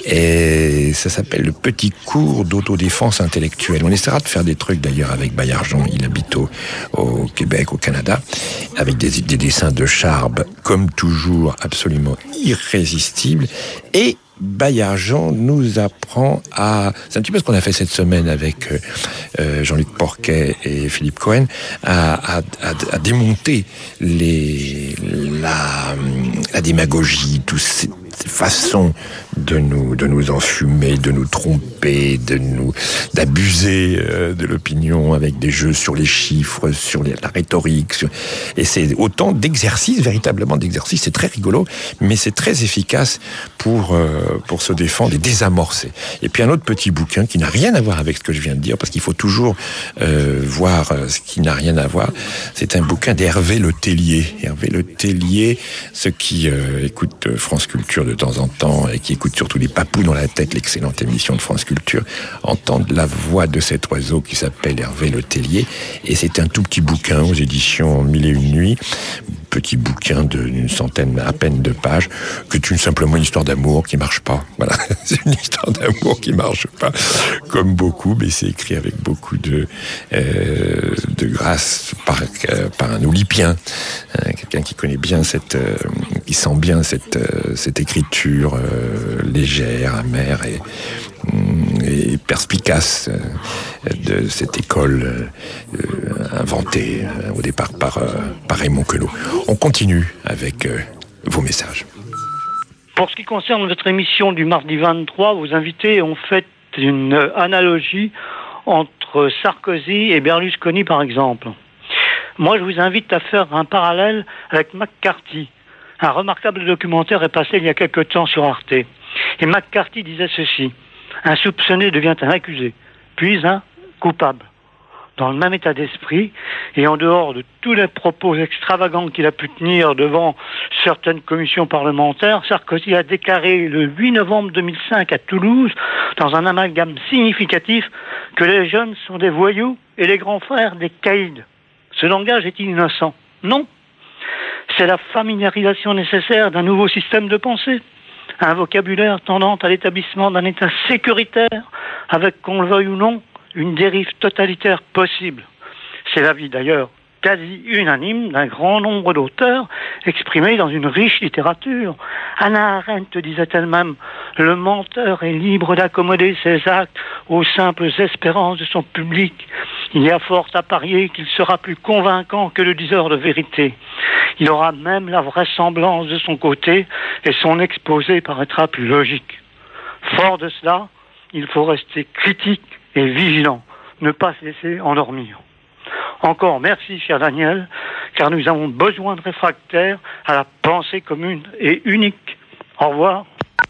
Et ça s'appelle Le Petit Cours d'autodéfense intellectuelle. On essaiera de faire des trucs d'ailleurs avec Baillargeon. Il habite au, au Québec, au Canada, avec des, des dessins de Charb, comme toujours, absolument irrésistibles. Et Baillargeon nous apprend à... C'est un petit peu ce qu'on a fait cette semaine avec euh, Jean-Luc Porquet et Philippe Cohen, à, à, à, à démonter les, la, la démagogie, toutes ces façons de nous, de nous enfumer, de nous tromper, de nous, d'abuser euh, de l'opinion avec des jeux sur les chiffres, sur les, la rhétorique. Sur... Et c'est autant d'exercices, véritablement d'exercices. C'est très rigolo, mais c'est très efficace pour, euh, pour se défendre et désamorcer. Et puis un autre petit bouquin qui n'a rien à voir avec ce que je viens de dire, parce qu'il faut toujours euh, voir ce qui n'a rien à voir. C'est un bouquin d'Hervé Le Tellier. Hervé Le Tellier, ceux qui euh, écoutent France Culture de temps en temps et qui écoutent surtout les papous dans la tête, l'excellente émission de France Culture, entendent la voix de cet oiseau qui s'appelle Hervé Le Tellier. Et c'est un tout petit bouquin aux éditions Mille et une nuits, petit bouquin d'une centaine à peine de pages, que est une simplement une histoire d'amour qui marche pas. Voilà, c'est une histoire d'amour qui marche pas, comme beaucoup, mais c'est écrit avec beaucoup de euh, de grâce par euh, par un olypien, hein, quelqu'un qui connaît bien cette, euh, qui sent bien cette euh, cette écriture euh, légère, amère et et perspicace de cette école euh, inventée euh, au départ par, euh, par Raymond Queneau. On continue avec euh, vos messages. Pour ce qui concerne votre émission du mardi vingt-trois, vos invités ont fait une analogie entre Sarkozy et Berlusconi, par exemple. Moi, je vous invite à faire un parallèle avec McCarthy. Un remarquable documentaire est passé il y a quelque temps sur Arte. Et McCarthy disait ceci: un soupçonné devient un accusé, puis un coupable. Dans le même état d'esprit, et en dehors de tous les propos extravagants qu'il a pu tenir devant certaines commissions parlementaires, Sarkozy a déclaré le huit novembre deux mille cinq à Toulouse, dans un amalgame significatif, que les jeunes sont des voyous et les grands frères des caïds. Ce langage est-il innocent? Non. C'est la familiarisation nécessaire d'un nouveau système de pensée. Un vocabulaire tendant à l'établissement d'un État sécuritaire, avec, qu'on le veuille ou non, une dérive totalitaire possible. C'est l'avis d'ailleurs quasi unanime d'un grand nombre d'auteurs exprimés dans une riche littérature. Hannah Arendt disait elle-même: le menteur est libre d'accommoder ses actes aux simples espérances de son public. Il y a fort à parier qu'il sera plus convaincant que le diseur de vérité. Il aura même la vraisemblance de son côté et son exposé paraîtra plus logique. Fort de cela, il faut rester critique et vigilant, ne pas se laisser endormir. Encore merci, cher Daniel, car nous avons besoin de réfractaires à la pensée commune et unique. Au revoir.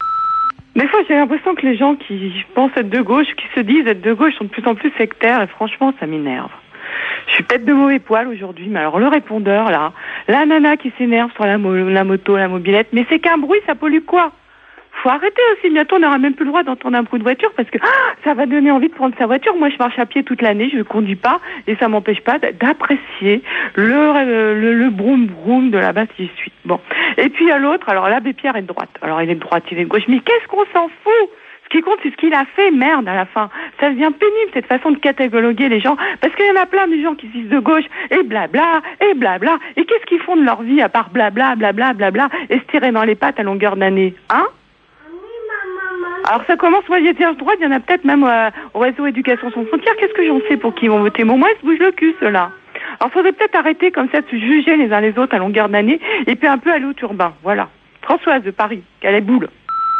Des fois, j'ai l'impression que les gens qui pensent être de gauche, qui se disent être de gauche, sont de plus en plus sectaires, et franchement, ça m'énerve. Je suis peut-être de mauvais poil aujourd'hui, mais alors le répondeur, là, la nana qui s'énerve sur la, mo- la moto, la mobilette, mais c'est qu'un bruit, ça pollue quoi? Faut arrêter aussi, bientôt on n'aura même plus le droit d'entendre un bruit de voiture parce que ah, ça va donner envie de prendre sa voiture. Moi je marche à pied toute l'année, je ne conduis pas et ça m'empêche pas d'apprécier le, le, le broum broum de là-bas si je suis. Bon. Et puis à l'autre, alors l'abbé Pierre est de droite. Alors il est de droite, il est de gauche, mais qu'est-ce qu'on s'en fout? Ce qui compte, c'est ce qu'il a fait, merde, à la fin. Ça devient pénible, cette façon de cataloguer les gens, parce qu'il y en a plein de gens qui se disent de gauche, et blabla, et blabla. Et qu'est-ce qu'ils font de leur vie, à part blabla, blabla, blabla, et se tirer dans les pattes à longueur d'année, hein? Alors ça commence, moi j'étais à droite, il y en a peut-être même euh, au réseau Éducation Sans Frontières, qu'est-ce que j'en sais pour qui ils vont voter? Moi, moi, ils se bougent le cul, ceux-là. Alors faudrait peut-être arrêter comme ça de se juger les uns les autres à longueur d'année, et puis un peu aller au turbin, voilà. Françoise de Paris, qu'elle est boule.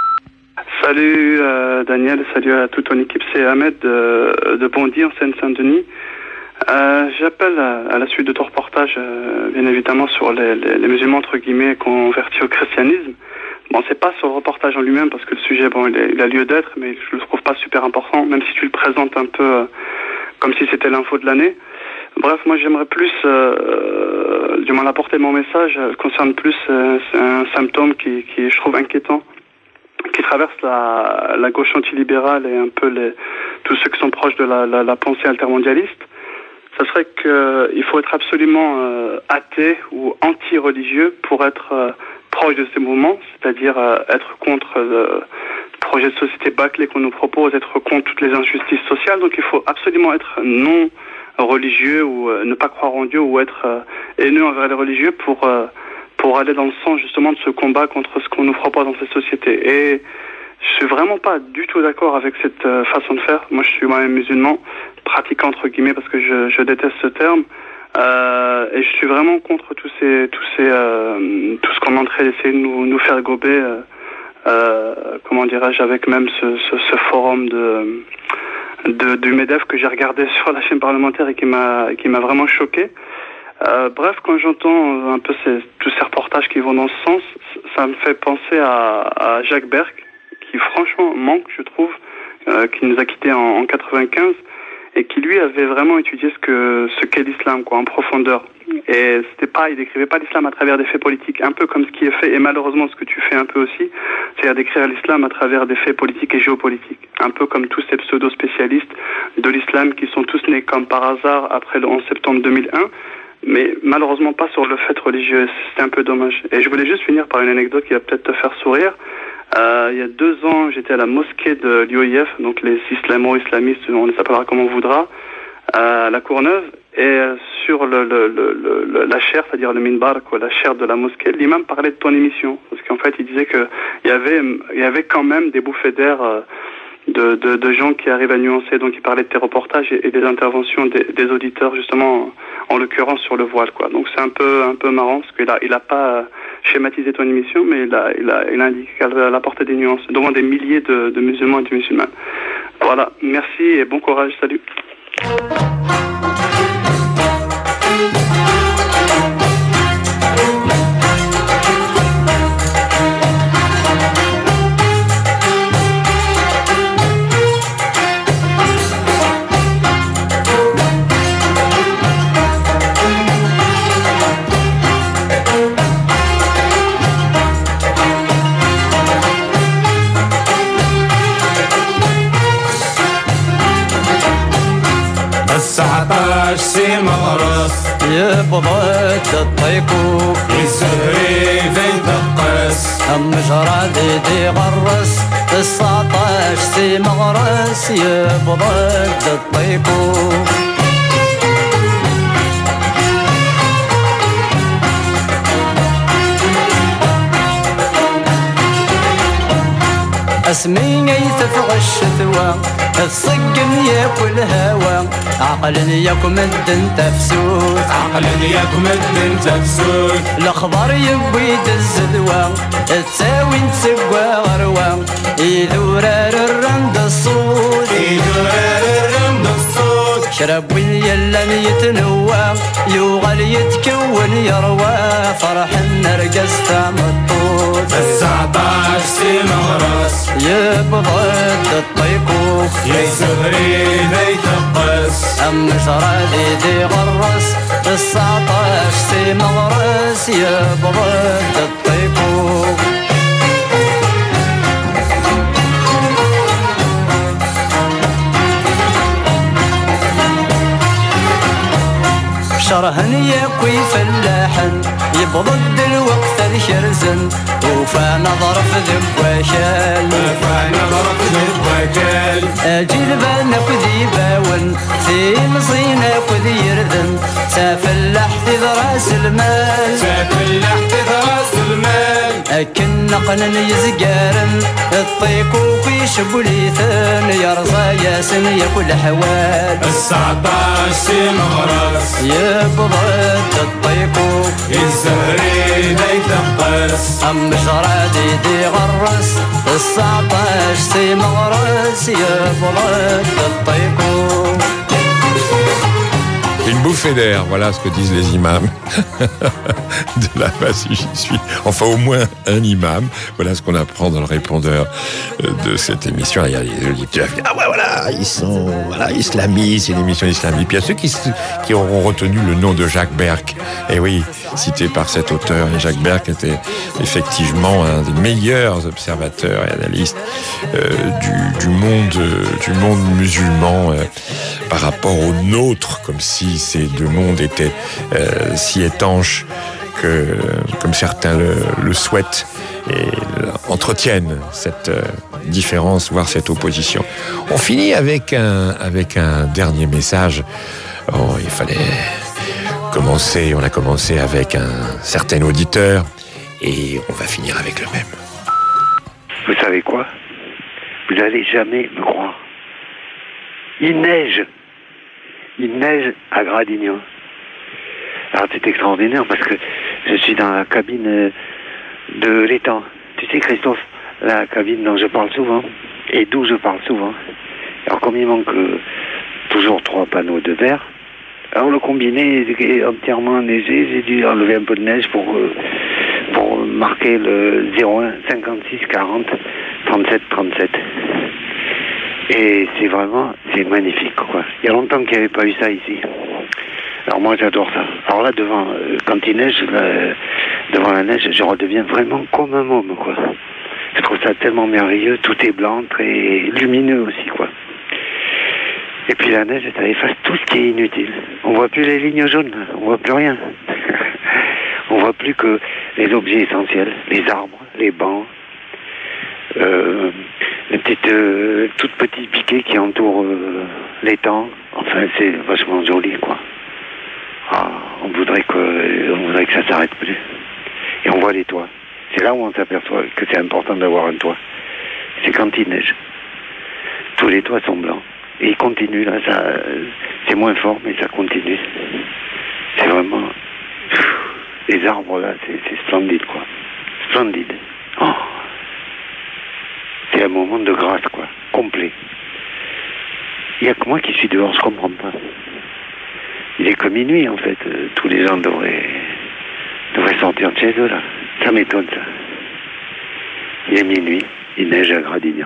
Salut euh, Daniel, salut à toute ton équipe, c'est Ahmed de, de Bondy en Seine-Saint-Denis. Euh, J'appelle à, à la suite de ton reportage, euh, bien évidemment, sur les, les, les musulmans, entre guillemets, convertis au christianisme. Bon, c'est pas sur le reportage en lui-même, parce que le sujet, bon, il, est, il a lieu d'être, mais je le trouve pas super important, même si tu le présentes un peu euh, comme si c'était l'info de l'année. Bref, moi j'aimerais plus, euh, du moins apporter mon message, euh, concerne plus euh, un symptôme qui, qui, je trouve, inquiétant, qui traverse la, la gauche antilibérale et un peu les, tous ceux qui sont proches de la, la, la pensée altermondialiste. Ça serait qu'il faut être absolument euh, athée ou anti-religieux pour être euh, proche de ces mouvements, c'est-à-dire euh, être contre le projet de société bâclé qu'on nous propose, être contre toutes les injustices sociales. Donc il faut absolument être non religieux ou euh, ne pas croire en Dieu ou être euh, haineux envers les religieux pour... Euh, pour aller dans le sens justement de ce combat contre ce qu'on nous propose dans cette société. Et je suis vraiment pas du tout d'accord avec cette euh, façon de faire. Moi, je suis moi-même musulman, pratiquant entre guillemets, parce que je, je déteste ce terme. Euh, et je suis vraiment contre tous ces, tous ces, euh, tout ce qu'on est en train d'essayer de nous, nous faire gober. Euh, euh, comment dirais-je, avec même ce, ce, ce forum de, de du MEDEF que j'ai regardé sur la chaîne parlementaire et qui m'a, qui m'a vraiment choqué. Euh, bref, quand j'entends un peu ces, tous ces reportages qui vont dans ce sens, ça me fait penser à, à Jacques Berck, qui franchement manque, je trouve, euh, qui nous a quittés en, en quatre-vingt-quinze, et qui lui avait vraiment étudié ce que ce qu'est l'islam, quoi, en profondeur. Et c'était pas, il décrivait pas l'islam à travers des faits politiques, un peu comme ce qui est fait, et malheureusement ce que tu fais un peu aussi, c'est-à-dire décrire l'islam à travers des faits politiques et géopolitiques, un peu comme tous ces pseudo-spécialistes de l'islam qui sont tous nés comme par hasard après le onze septembre deux mille un. Mais malheureusement pas sur le fait religieux, c'est un peu dommage. Et je voulais juste finir par une anecdote qui va peut-être te faire sourire. Euh, il y a deux ans, j'étais à la mosquée de l'U I F, donc les islamo-islamistes, on les appellera comme on voudra, à la Courneuve, et sur le, le, le, le, la chaire, c'est-à-dire le minbar, quoi, la chaire de la mosquée, l'imam parlait de ton émission, parce qu'en fait il disait que il y avait, il y avait quand même des bouffées d'air euh, De, de, de gens qui arrivent à nuancer, donc il parlait de tes reportages et, et des interventions des, des auditeurs justement en, en l'occurrence sur le voile, quoi. Donc c'est un peu un peu marrant parce qu'il a il a pas schématisé ton émission, mais il a il a il a indiqué qu'elle apportait des nuances devant des milliers de, de musulmans et de musulmanes. Voilà, merci et bon courage, salut. تسعتاش سي مغرس يبضت الطيكوك يسري في دقس هم جرادي دي غرس تسعتاش سي مغرس يبضت الطيكوك اسمي يتفغ الشتوى الصقن ياكل هوا عقل ياكم الدن تفسوس عقل ياكم الدن تفسوس الخضر يبوي الزدوى تساوي نسقى غروى يدورار الرمد الصوت يدورار الرمد الصوت شرب ويلان يتنوى يوغل يتكون يروى فرح النرقص تام الطوط تسعتاش سي مغرس يبضد الطيكوخ يا زهري ذي تقص أم شرادي دي غرس تسعتاش سي مغرس يبضد الطيكوخ شرهن ياكوي فلاحن يبضد الوقت الكرزن وفا نظر في ذبوكال وفا نظر في ذبوكال اجيل بالنا كذي باون في مصينا كذي يردن سافلح في ذراس المال سافلح في ذراس المال أكن نقنن يزقارن الطيكو في شبوليثن يرضى ياسن ياكل حوال السعطاش سي مغرس يبضد الطيكو الزهري يتنقص أم شرادي دي غرس السعطاش سي مغرس يبضد الطيكو. Une bouffée d'air, voilà ce que disent les imams de là-bas si j'y suis. Enfin, au moins un imam. Voilà ce qu'on apprend dans le répondeur de cette émission. Il y a les auditeurs qui disent ah ouais, voilà, ils sont voilà, islamistes, c'est une émission islamique. Puis il y a ceux qui, qui auront retenu le nom de Jacques Berck. Et oui, cité par cet auteur. Et Jacques Berck était effectivement un des meilleurs observateurs et analystes euh, du, du monde, euh, du monde musulman euh, par rapport au nôtre, comme si ces deux mondes étaient euh, si étanches que, comme certains le, le souhaitent et entretiennent cette euh, différence, voire cette opposition. On finit avec un, avec un dernier message. Oh, il fallait commencer, on a commencé avec un certain auditeur et on va finir avec le même. Vous savez quoi ? Vous n'allez jamais me croire. Il neige. Il neige à Gradignan. Alors c'est extraordinaire parce que je suis dans la cabine de l'étang. Tu sais Christophe, la cabine dont je parle souvent et d'où je parle souvent. Alors comme il manque euh, toujours trois panneaux de verre, alors le combiné est entièrement neigé, j'ai dû enlever un peu de neige pour, euh, pour marquer le zéro un cinquante-six quarante trente-sept trente-sept. Et c'est vraiment, c'est magnifique, quoi. Il y a longtemps qu'il n'y avait pas eu ça ici. Alors moi, j'adore ça. Alors là, devant, euh, quand il neige, là, devant la neige, je redeviens vraiment comme un môme, quoi. Je trouve ça tellement merveilleux. Tout est blanc, très lumineux aussi, quoi. Et puis la neige, ça efface tout ce qui est inutile. On voit plus les lignes jaunes, on voit plus rien. On voit plus que les objets essentiels, les arbres, les bancs, euh, les petites, euh, toutes petites piquets qui entourent euh, l'étang. Enfin, c'est vachement joli, quoi. Ah, on voudrait que, on voudrait que ça s'arrête plus. Et on voit les toits. C'est là où on s'aperçoit que c'est important d'avoir un toit. C'est quand il neige. Tous les toits sont blancs. Et il continue, là, ça, c'est moins fort, mais ça continue. C'est vraiment, pff, les arbres, là, c'est, c'est splendide, quoi. Splendide. Oh. C'est un moment de grâce, quoi. Complet. Il n'y a que moi qui suis dehors, je comprends pas. Il est comme minuit, en fait. Euh, tous les gens devraient, devraient sortir de chez eux, là. Ça m'étonne, ça. Il est minuit, il neige à Gradignan.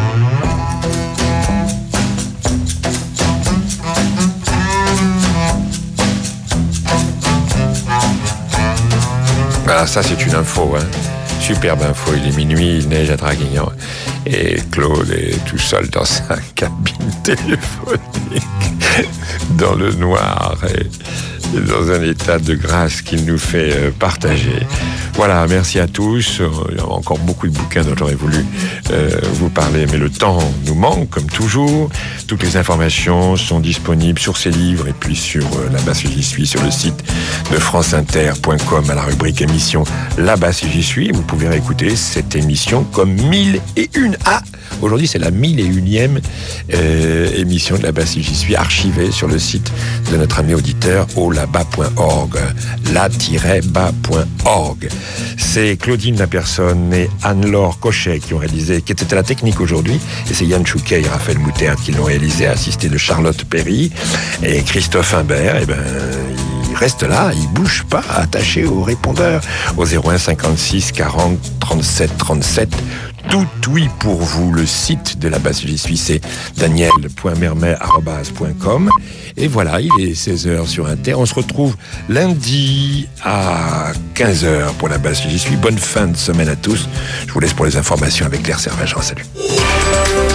Voilà, ça c'est une info, hein. Superbe info, il est minuit, il neige à Draguignan et Claude est tout seul dans sa cabine téléphonique, dans le noir et dans un état de grâce qu'il nous fait partager. Voilà, merci à tous. Il y a encore beaucoup de bouquins dont j'aurais voulu euh, vous parler, mais le temps nous manque, comme toujours. Toutes les informations sont disponibles sur ces livres et puis sur euh, Là-bas si j'y suis, sur le site de france inter point com à la rubrique émission Là-bas si j'y suis. Vous pouvez réécouter cette émission comme mille et une. Ah, aujourd'hui c'est la mille et unième euh, émission de Là-bas si j'y suis, archivée sur le site de notre ami auditeur au là-bas point org, la tiret bas point org. C'est Claudine Lapersonne et Anne-Laure Cochet qui ont réalisé, qui étaient à la technique aujourd'hui, et c'est Yann Chouquet et Raphaël Moutert qui l'ont réalisé, assisté de Charlotte Perry et Christophe Imbert. Et ben, il reste là, il bouge pas, attaché au répondeur au zéro un cinquante-six quarante trente-sept trente-sept. Tout oui pour vous. Le site de Là-bas si j'y suis, c'est daniel point mermet arobase point com. Et voilà, il est seize heures sur Inter. On se retrouve lundi à quinze heures pour Là-bas si j'y suis. Bonne fin de semaine à tous. Je vous laisse pour les informations avec Claire Servagent. Salut.